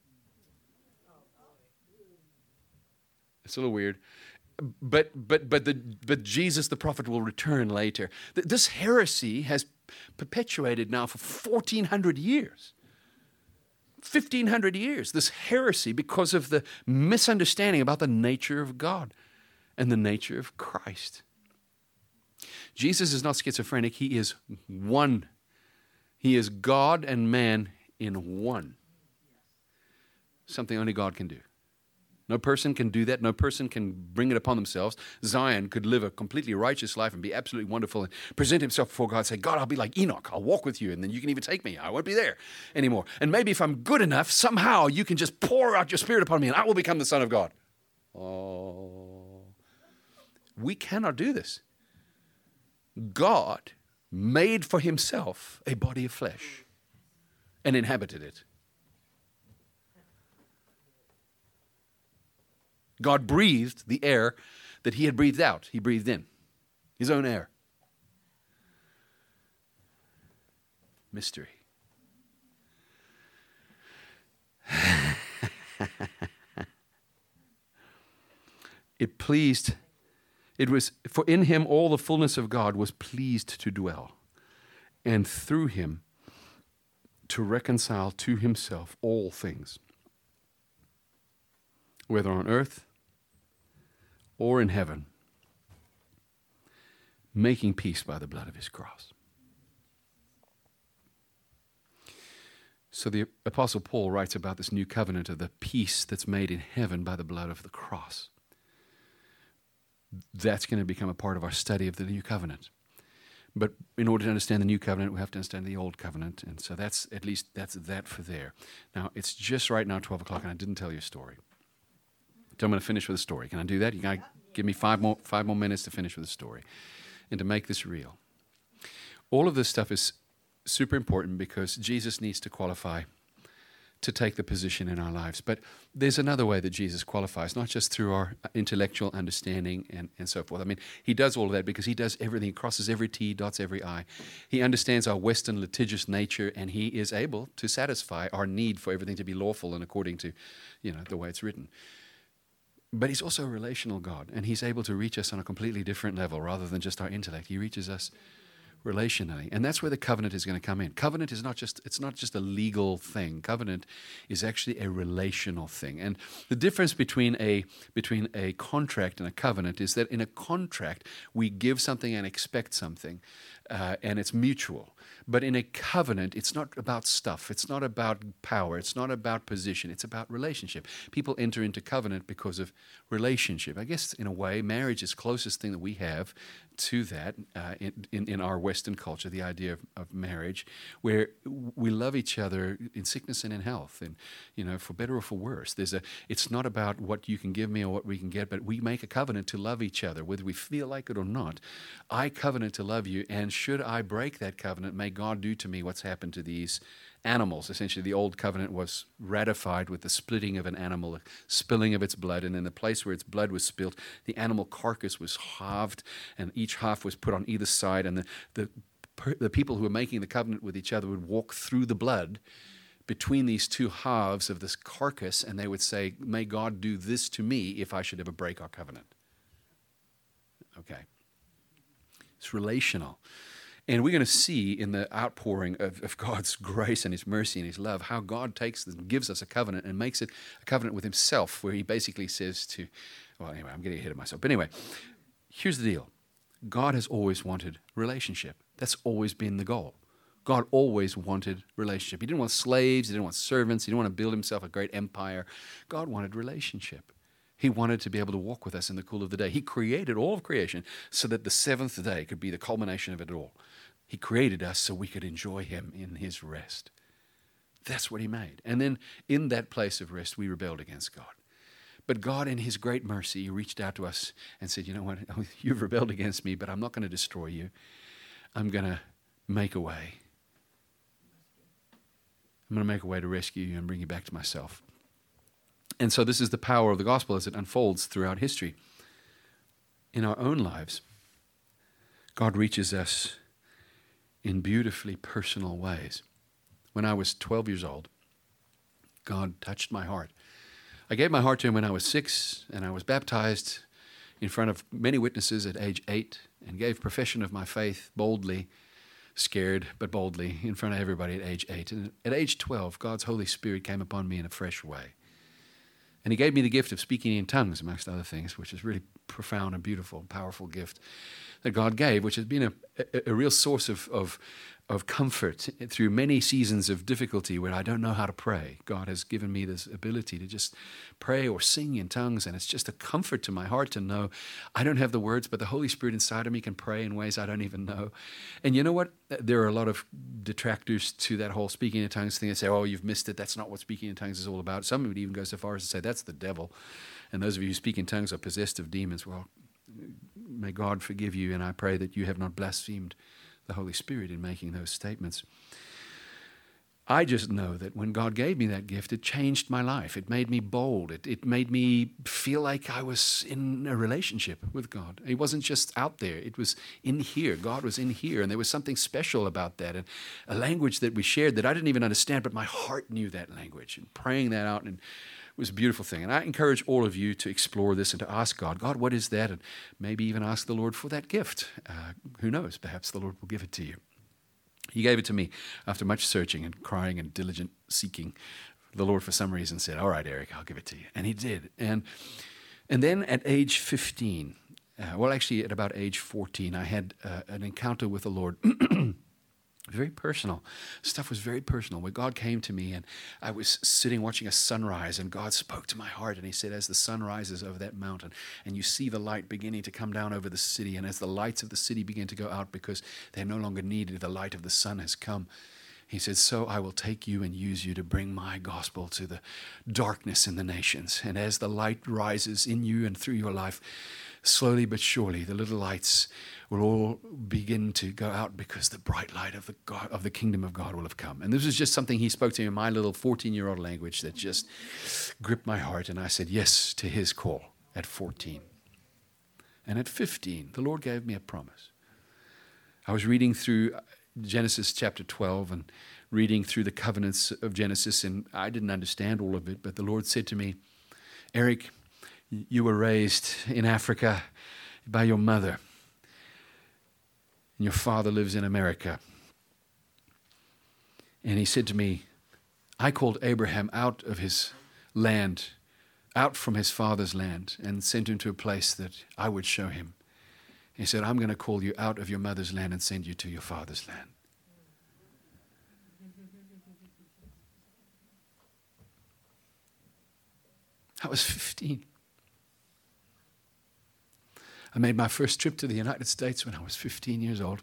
It's a little weird. But Jesus the prophet will return later. This heresy has perpetuated now for 1,400 years. 1,500 years, this heresy, because of the misunderstanding about the nature of God and the nature of Christ. Jesus is not schizophrenic. He is one. He is God and man in one. Something only God can do. No person can do that. No person can bring it upon themselves. Zion could live a completely righteous life and be absolutely wonderful and present himself before God and say, God, I'll be like Enoch. I'll walk with you, and then you can even take me. I won't be there anymore. And maybe if I'm good enough, somehow you can just pour out your Spirit upon me and I will become the Son of God. Oh. We cannot do this. God made for himself a body of flesh and inhabited it. God breathed the air that he had breathed out. He breathed in his own air. Mystery. It was, for in him all the fullness of God was pleased to dwell, and through him to reconcile to himself all things, whether on earth or in heaven, making peace by the blood of his cross. So the Apostle Paul writes about this new covenant of the peace that's made in heaven by the blood of the cross. That's going to become a part of our study of the new covenant. But in order to understand the new covenant, we have to understand the old covenant. And so that's that for there. Now, it's just right now 12 o'clock, and I didn't tell you a story. So I'm going to finish with a story. Can I do that? You got to give me five more minutes to finish with a story and to make this real. All of this stuff is super important because Jesus needs to qualify to take the position in our lives. But there's another way that Jesus qualifies, not just through our intellectual understanding and so forth. I mean, he does all of that because he does everything. He crosses every T, dots every I. He understands our Western litigious nature, and he is able to satisfy our need for everything to be lawful and according to, the way it's written. But he's also a relational God, and he's able to reach us on a completely different level rather than just our intellect. He reaches us relationally. And that's where the covenant is going to come in. Covenant is not just a legal thing. Covenant is actually a relational thing. And the difference between a contract and a covenant is that in a contract, we give something and expect something, and it's mutual. But in a covenant, it's not about stuff. It's not about power. It's not about position. It's about relationship. People enter into covenant because of relationship. I guess in a way, marriage is the closest thing that we have to that in our Western culture, the idea of marriage, where we love each other in sickness and in health, and for better or for worse. It's not about what you can give me or what we can get, but we make a covenant to love each other, whether we feel like it or not. I covenant to love you, and should I break that covenant, may God do to me what's happened to these animals. Essentially, the old covenant was ratified with the splitting of an animal, the spilling of its blood, and in the place where its blood was spilled, the animal carcass was halved, and each half was put on either side, and the people who were making the covenant with each other would walk through the blood between these two halves of this carcass, and they would say, may God do this to me if I should ever break our covenant. Okay. It's relational. And we're going to see in the outpouring of God's grace and His mercy and His love how God takes this and gives us a covenant and makes it a covenant with Himself, where He basically says anyway, I'm getting ahead of myself. But anyway, here's the deal. God has always wanted relationship. That's always been the goal. God always wanted relationship. He didn't want slaves. He didn't want servants. He didn't want to build Himself a great empire. God wanted relationship. He wanted to be able to walk with us in the cool of the day. He created all of creation so that the seventh day could be the culmination of it all. He created us so we could enjoy Him in His rest. That's what He made. And then in that place of rest, we rebelled against God. But God, in His great mercy, He reached out to us and said, you know what, you've rebelled against me, but I'm not going to destroy you. I'm going to make a way. I'm going to make a way to rescue you and bring you back to myself. And so this is the power of the gospel as it unfolds throughout history. In our own lives, God reaches us in beautifully personal ways. When I was 12 years old, God touched my heart. I gave my heart to Him when I was 6, and I was baptized in front of many witnesses at age 8, and gave profession of my faith boldly, scared but boldly, in front of everybody at age 8. And at age 12, God's Holy Spirit came upon me in a fresh way. And He gave me the gift of speaking in tongues, amongst other things, which is really profound and beautiful, powerful gift that God gave, which has been a real source of comfort through many seasons of difficulty where I don't know how to pray. God has given me this ability to just pray or sing in tongues, and it's just a comfort to my heart to know I don't have the words, but the Holy Spirit inside of me can pray in ways I don't even know. And you know what? There are a lot of detractors to that whole speaking in tongues thing that say, oh, you've missed it. That's not what speaking in tongues is all about. Some would even go so far as to say that's the devil. And those of you who speak in tongues are possessed of demons. Well, may God forgive you, and I pray that you have not blasphemed the Holy Spirit in making those statements. I just know that when God gave me that gift, it changed my life. It made me bold. It made me feel like I was in a relationship with God. It wasn't just out there. It was in here. God was in here, and there was something special about that, and a language that we shared that I didn't even understand, but my heart knew that language, and praying that out, and it was a beautiful thing. And I encourage all of you to explore this and to ask God, what is that? And maybe even ask the Lord for that gift. Who knows? Perhaps the Lord will give it to you. He gave it to me after much searching and crying and diligent seeking. The Lord, for some reason, said, all right, Eric, I'll give it to you. And He did. And then at age 15, at about age 14, I had an encounter with the Lord. Very personal. Stuff was very personal. Where God came to me, and I was sitting watching a sunrise, and God spoke to my heart, and He said, as the sun rises over that mountain, and you see the light beginning to come down over the city, and as the lights of the city begin to go out because they're no longer needed, the light of the sun has come. He said, so I will take you and use you to bring my gospel to the darkness in the nations. And as the light rises in you and through your life, slowly but surely, the little lights will all begin to go out because the bright light of the kingdom of God will have come. And this was just something He spoke to me in my little 14-year-old language that just gripped my heart. And I said yes to His call at 14. And at 15, the Lord gave me a promise. I was reading through Genesis chapter 12 and reading through the covenants of Genesis, and I didn't understand all of it, but the Lord said to me, Eric, You were raised in Africa by your mother. And your father lives in America. And he said to me, I called Abraham out of his land, out from his father's land, and sent him to a place that I would show him. He said, I'm going to call you out of your mother's land and send you to your father's land. I was 15. I made my first trip to the United States when I was 15 years old.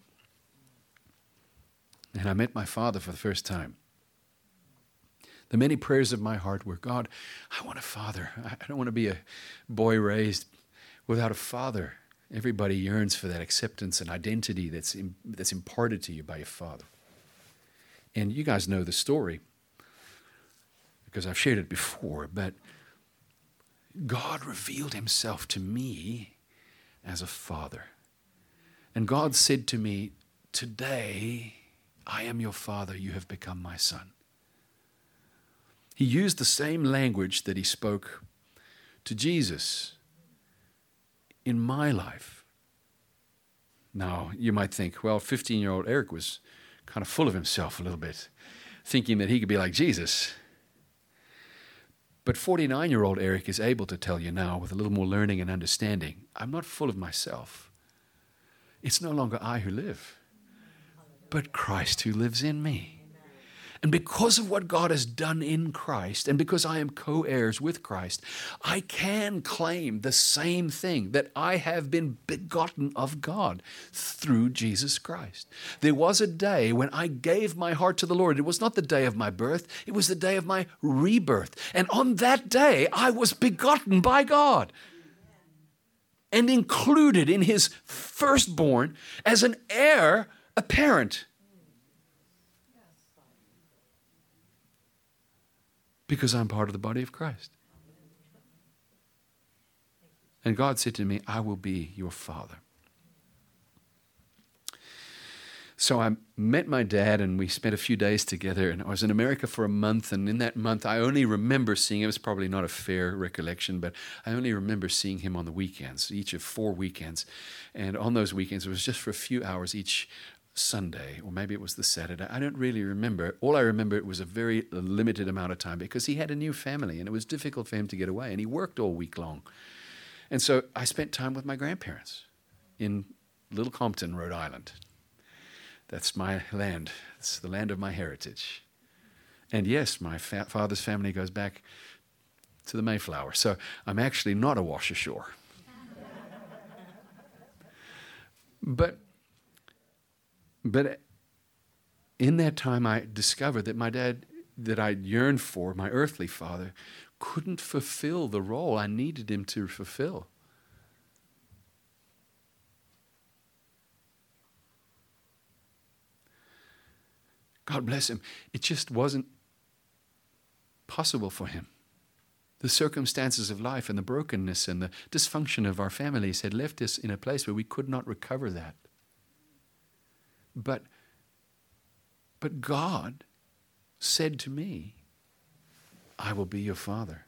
And I met my father for the first time. The many prayers of my heart were, God, I want a father. I don't want to be a boy raised without a father. Everybody yearns for that acceptance and identity that's imparted to you by your father. And you guys know the story because I've shared it before, but God revealed himself to me as a father. And God said to me, today I am your father, you have become my son. He used the same language that he spoke to Jesus in my life. Now, you might think, well, 15-year-old Eric was kind of full of himself a little bit, thinking that he could be like Jesus. But 49-year-old Eric is able to tell you now, with a little more learning and understanding, I'm not full of myself. It's no longer I who live, but Christ who lives in me. And because of what God has done in Christ, and because I am co-heirs with Christ, I can claim the same thing, that I have been begotten of God through Jesus Christ. There was a day when I gave my heart to the Lord. It was not the day of my birth, it was the day of my rebirth. And on that day, I was begotten by God and included in his firstborn as an heir apparent. Because I'm part of the body of Christ. And God said to me, I will be your father. So I met my dad and we spent a few days together, and I was in America for a month, and in that month I only remember seeing, it was probably not a fair recollection, but I only remember seeing him on the weekends, each of 4 weekends. And on those weekends it was just for a few hours each Sunday, or maybe it was the Saturday. I don't really remember. All I remember, it was a very limited amount of time because he had a new family and it was difficult for him to get away, and he worked all week long. And so I spent time with my grandparents in Little Compton, Rhode Island. That's my land. It's the land of my heritage. And yes, my father's family goes back to the Mayflower. So I'm actually not a wash ashore. But in that time, I discovered that my dad, that I yearned for, my earthly father, couldn't fulfill the role I needed him to fulfill. God bless him. It just wasn't possible for him. The circumstances of life and the brokenness and the dysfunction of our families had left us in a place where we could not recover that. But God said to me, I will be your father.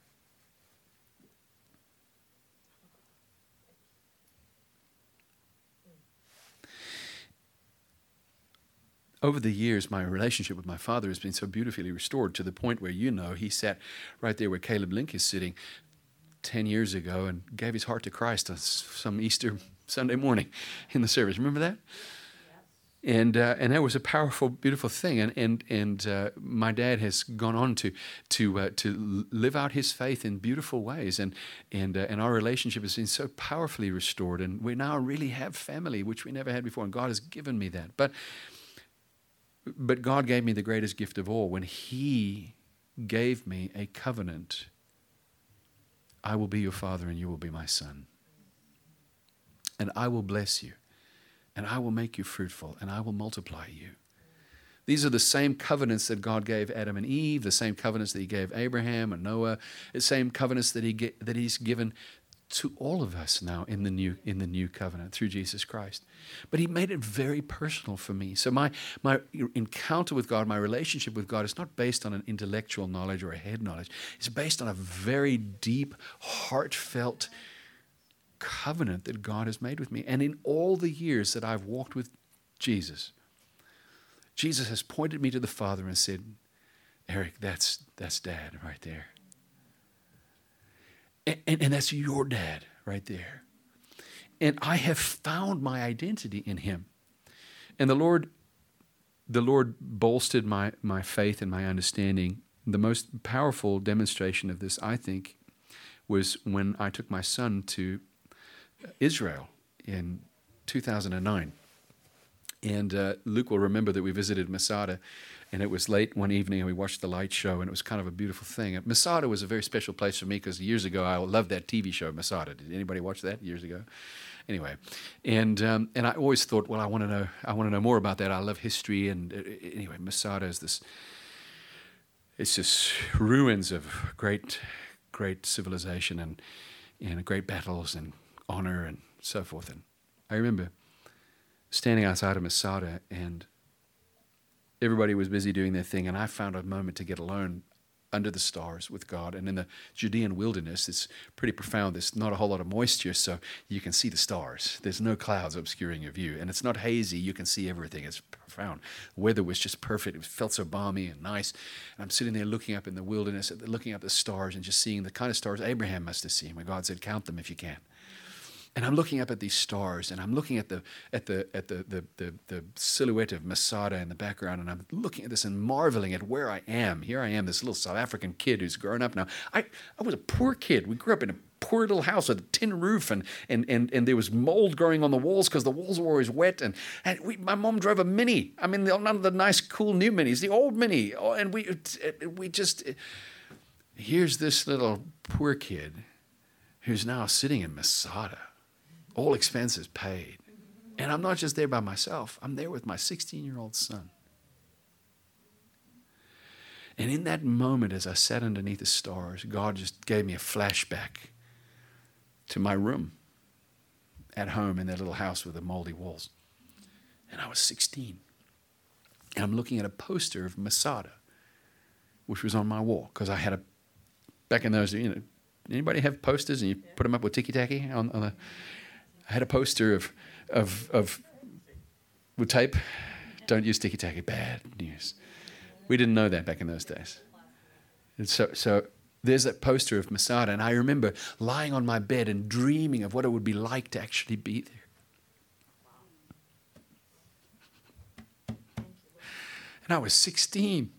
Over the years, my relationship with my father has been so beautifully restored to the point where, he sat right there where Caleb Link is sitting 10 years ago and gave his heart to Christ on some Easter Sunday morning in the service. Remember that? And that was a powerful, beautiful thing. And my dad has gone on to live out his faith in beautiful ways. And our relationship has been so powerfully restored. And we now really have family, which we never had before. And God has given me that. But God gave me the greatest gift of all when He gave me a covenant. I will be your father and you will be my son. And I will bless you. And I will make you fruitful, and I will multiply you. These are the same covenants that God gave Adam and Eve, the same covenants that He gave Abraham and Noah, the same covenants that He's given to all of us now in the new covenant through Jesus Christ. But he made it very personal for me. So my encounter with God, my relationship with God is not based on an intellectual knowledge or a head knowledge. It's based on a very deep, heartfelt covenant that God has made with me. And in all the years that I've walked with Jesus, Jesus has pointed me to the Father and said, Eric, that's Dad right there. And that's your dad right there. And I have found my identity in him. And the Lord bolstered my faith and my understanding. The most powerful demonstration of this, I think, was when I took my son to Israel in 2009. And Luke will remember that we visited Masada, and it was late one evening, and we watched the light show, and it was kind of a beautiful thing. Masada was a very special place for me because years ago I loved that TV show, Masada. Did anybody watch that years ago? Anyway, and I always thought, well, I want to know more about that. I love history, and anyway, Masada is this. It's just ruins of great civilization and great battles and honor and so forth. And I remember standing outside of Masada, and everybody was busy doing their thing, and I found a moment to get alone under the stars with God. And in the Judean wilderness, it's pretty profound. There's not a whole lot of moisture, so you can see the stars. There's no clouds obscuring your view, and it's not hazy. You can see everything. It's profound. The weather was just perfect. It felt so balmy and nice. And I'm sitting there looking up in the wilderness, looking up the stars, and just seeing the kind of stars Abraham must have seen when God said, "Count them if you can." And I'm looking up at these stars, and I'm looking at the silhouette of Masada in the background, and I'm looking at this and marveling at where I am. Here I am, this little South African kid who's grown up now. I was a poor kid. We grew up in a poor little house with a tin roof, and there was mold growing on the walls because the walls were always wet. And my mom drove a Mini. I mean, none of the nice, cool new Minis, the old Mini. Oh, and we just here's this little poor kid who's now sitting in Masada. All expenses paid. And I'm not just there by myself. I'm there with my 16-year-old son. And in that moment, as I sat underneath the stars, God just gave me a flashback to my room at home in that little house with the moldy walls. And I was 16. And I'm looking at a poster of Masada, which was on my wall, because I had back in those, anybody have posters and you put them up with ticky-tacky on the... I had a poster with tape. Don't use ticky-tacky. Bad news. We didn't know that back in those days. And so there's that poster of Masada, and I remember lying on my bed and dreaming of what it would be like to actually be there. And I was 16.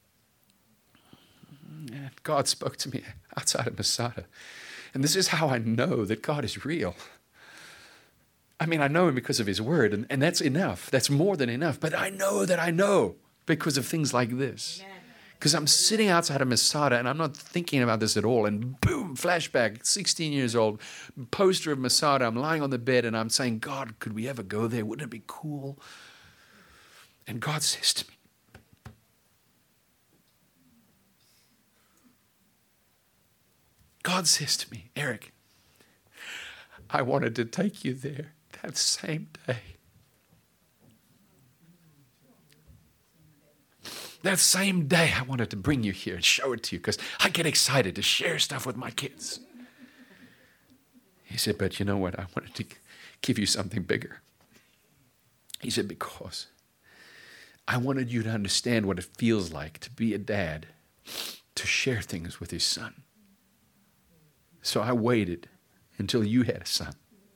And God spoke to me outside of Masada. And this is how I know that God is real. I mean, I know him because of his word, and that's enough. That's more than enough. But I know because of things like this. Because I'm sitting outside of Masada, and I'm not thinking about this at all. And boom, flashback, 16 years old, poster of Masada. I'm lying on the bed, and I'm saying, God, could we ever go there? Wouldn't it be cool? And God says to me, Eric, I wanted to take you there that same day. That same day, I wanted to bring you here and show it to you because I get excited to share stuff with my kids. He said, but you know what? I wanted to give you something bigger. He said, because I wanted you to understand what it feels like to be a dad, to share things with his son. So I waited until you had a son.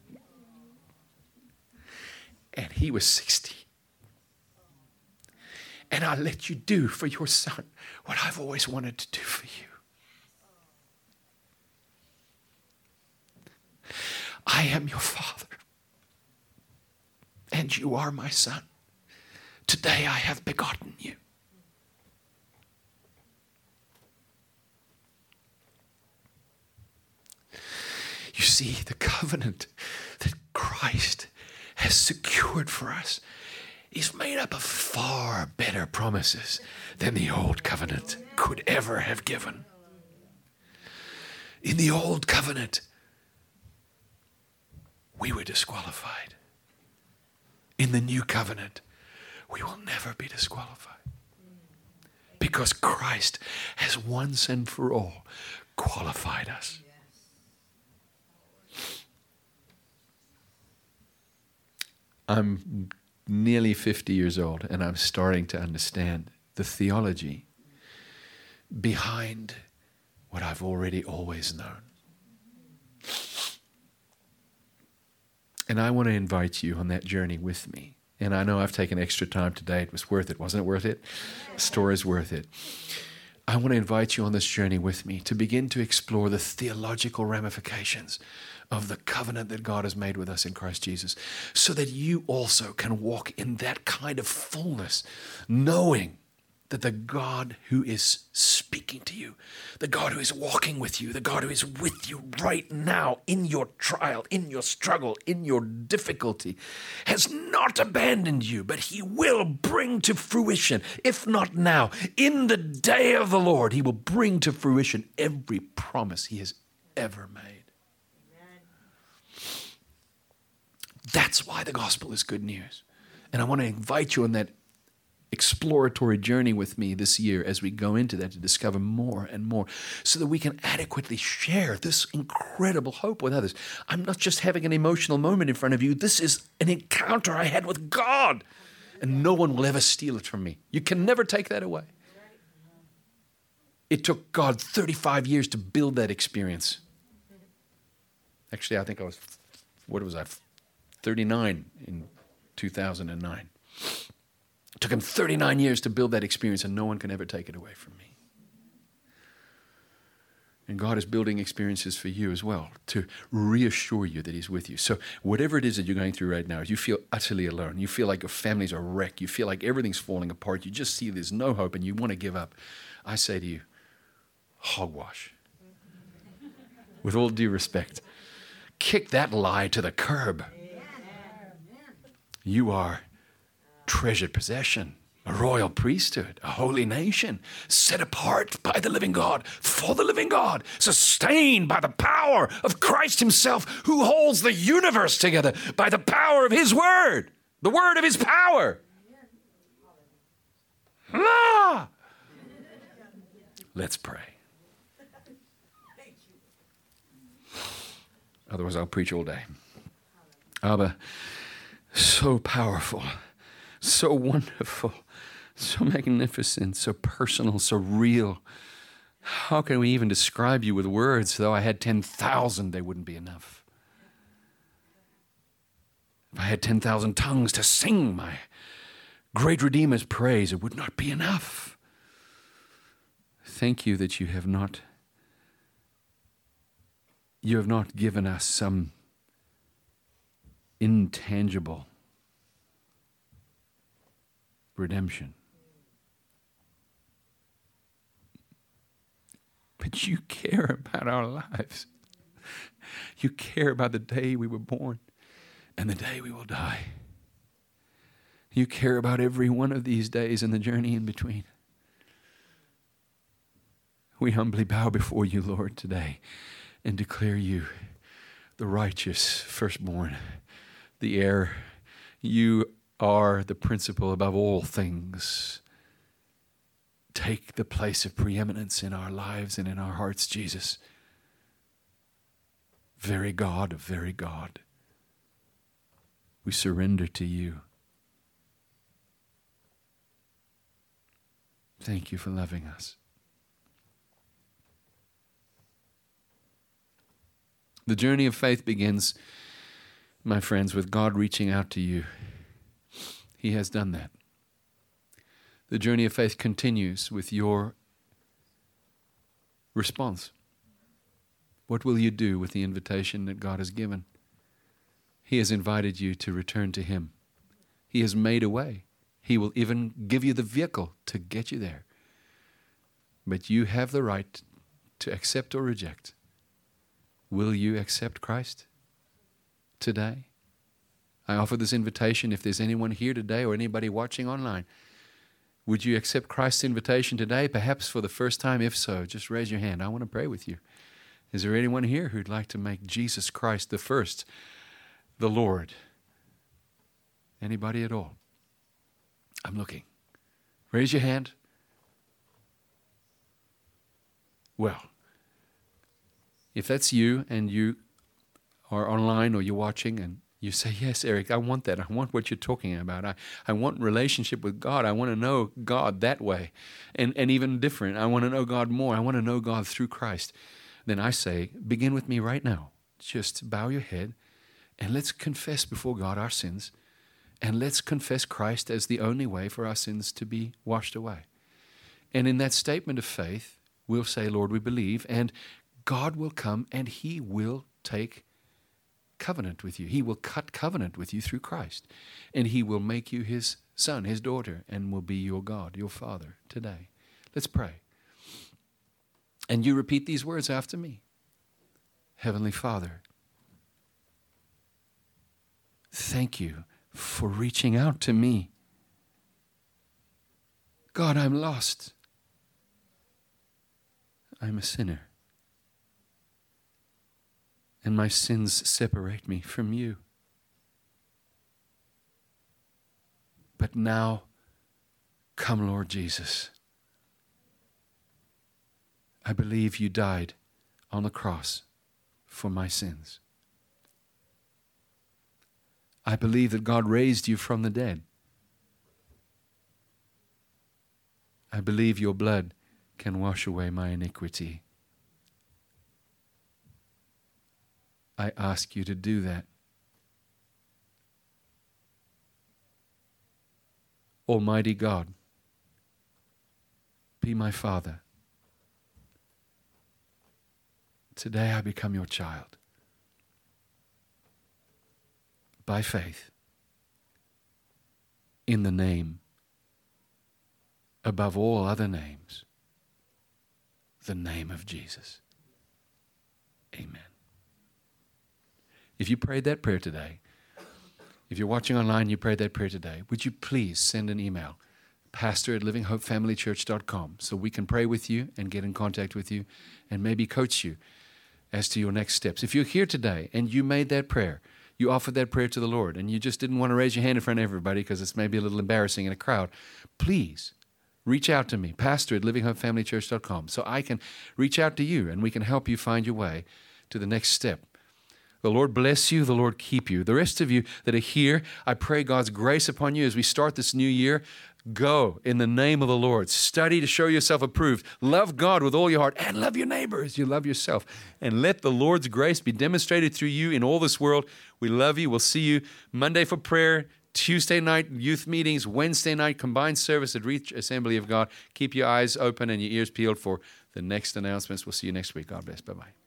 And he was 16. And I let you do for your son what I've always wanted to do for you. I am your father. And you are my son. Today I have begotten you. You see, the covenant that Christ has secured for us is made up of far better promises than the old covenant could ever have given. In the old covenant, we were disqualified. In the new covenant, we will never be disqualified. Because Christ has once and for all qualified us. I'm nearly 50 years old, and I'm starting to understand the theology behind what I've already always known. And I want to invite you on that journey with me. And I know I've taken extra time today. It was worth it. Wasn't it worth it? The story's worth it. I want to invite you on this journey with me to begin to explore the theological ramifications of the covenant that God has made with us in Christ Jesus, so that you also can walk in that kind of fullness, knowing that the God who is speaking to you, the God who is walking with you, the God who is with you right now in your trial, in your struggle, in your difficulty, has not abandoned you, but he will bring to fruition, if not now, in the day of the Lord, he will bring to fruition every promise he has ever made. That's why the gospel is good news. And I want to invite you on that exploratory journey with me this year as we go into that to discover more and more so that we can adequately share this incredible hope with others. I'm not just having an emotional moment in front of you. This is an encounter I had with God, and no one will ever steal it from me. You can never take that away. It took God 35 years to build that experience. Actually, I think I was, 39 in 2009. It took him 39 years to build that experience, and no one can ever take it away from me. And God is building experiences for you as well to reassure you that he's with you. So whatever it is that you're going through right now, you feel utterly alone, you feel like your family's a wreck, you feel like everything's falling apart, you just see there's no hope and you want to give up, I say to you, hogwash. With all due respect, kick that lie to the curb. You are treasured possession, a royal priesthood, a holy nation, set apart by the living God, for the living God, sustained by the power of Christ himself, who holds the universe together by the power of his word, the word of his power. Ah! Let's pray. Otherwise, I'll preach all day. Abba, so powerful, so wonderful, so magnificent, so personal, so real. How can we even describe you with words? Though I had 10,000, they wouldn't be enough. If I had 10,000 tongues to sing my great Redeemer's praise, it would not be enough. Thank you that you have not given us some intangible redemption. But you care about our lives. You care about the day we were born and the day we will die. You care about every one of these days and the journey in between. We humbly bow before you, Lord, today and declare you the righteous firstborn, the heir. You are the principle above all things. Take the place of preeminence in our lives and in our hearts, Jesus. Very God of very God. We surrender to you. Thank you for loving us. The journey of faith begins, my friends, with God reaching out to you. He has done that. The journey of faith continues with your response. What will you do with the invitation that God has given? He has invited you to return to him. He has made a way. He will even give you the vehicle to get you there. But you have the right to accept or reject. Will you accept Christ today? I offer this invitation if there's anyone here today or anybody watching online. Would you accept Christ's invitation today, perhaps for the first time? If so, just raise your hand. I want to pray with you. Is there anyone here who'd like to make Jesus Christ the first the Lord? Anybody at all? I'm looking. Raise your hand. Well, if that's you and you are online or you're watching and you say, yes, Eric, I want that. I want what you're talking about. I want relationship with God. I want to know God that way. And even different. I want to know God more. I want to know God through Christ. Then I say, begin with me right now. Just bow your head and let's confess before God our sins. And let's confess Christ as the only way for our sins to be washed away. And in that statement of faith, we'll say, Lord, we believe. And God will come and He will take covenant with you. He will cut covenant with you through Christ. And He will make you His son, His daughter, and will be your God, your Father today. Let's pray. And you repeat these words after me. Heavenly Father, thank you for reaching out to me. God, I'm lost. I'm a sinner. And my sins separate me from you. But now, come, Lord Jesus. I believe you died on the cross for my sins. I believe that God raised you from the dead. I believe your blood can wash away my iniquity. I ask you to do that. Almighty God, be my Father. Today I become your child. By faith, in the name, above all other names, the name of Jesus. Amen. If you prayed that prayer today, if you're watching online, you prayed that prayer today, would you please send an email, pastor@livinghopefamilychurch.com, so we can pray with you and get in contact with you and maybe coach you as to your next steps. If you're here today and you made that prayer, you offered that prayer to the Lord, and you just didn't want to raise your hand in front of everybody because it's maybe a little embarrassing in a crowd, please reach out to me, pastor@livinghopefamilychurch.com, so I can reach out to you and we can help you find your way to the next step. The Lord bless you. The Lord keep you. The rest of you that are here, I pray God's grace upon you as we start this new year. Go in the name of the Lord. Study to show yourself approved. Love God with all your heart and love your neighbor as you love yourself. And let the Lord's grace be demonstrated through you in all this world. We love you. We'll see you Monday for prayer, Tuesday night youth meetings, Wednesday night combined service at Reach Assembly of God. Keep your eyes open and your ears peeled for the next announcements. We'll see you next week. God bless. Bye-bye.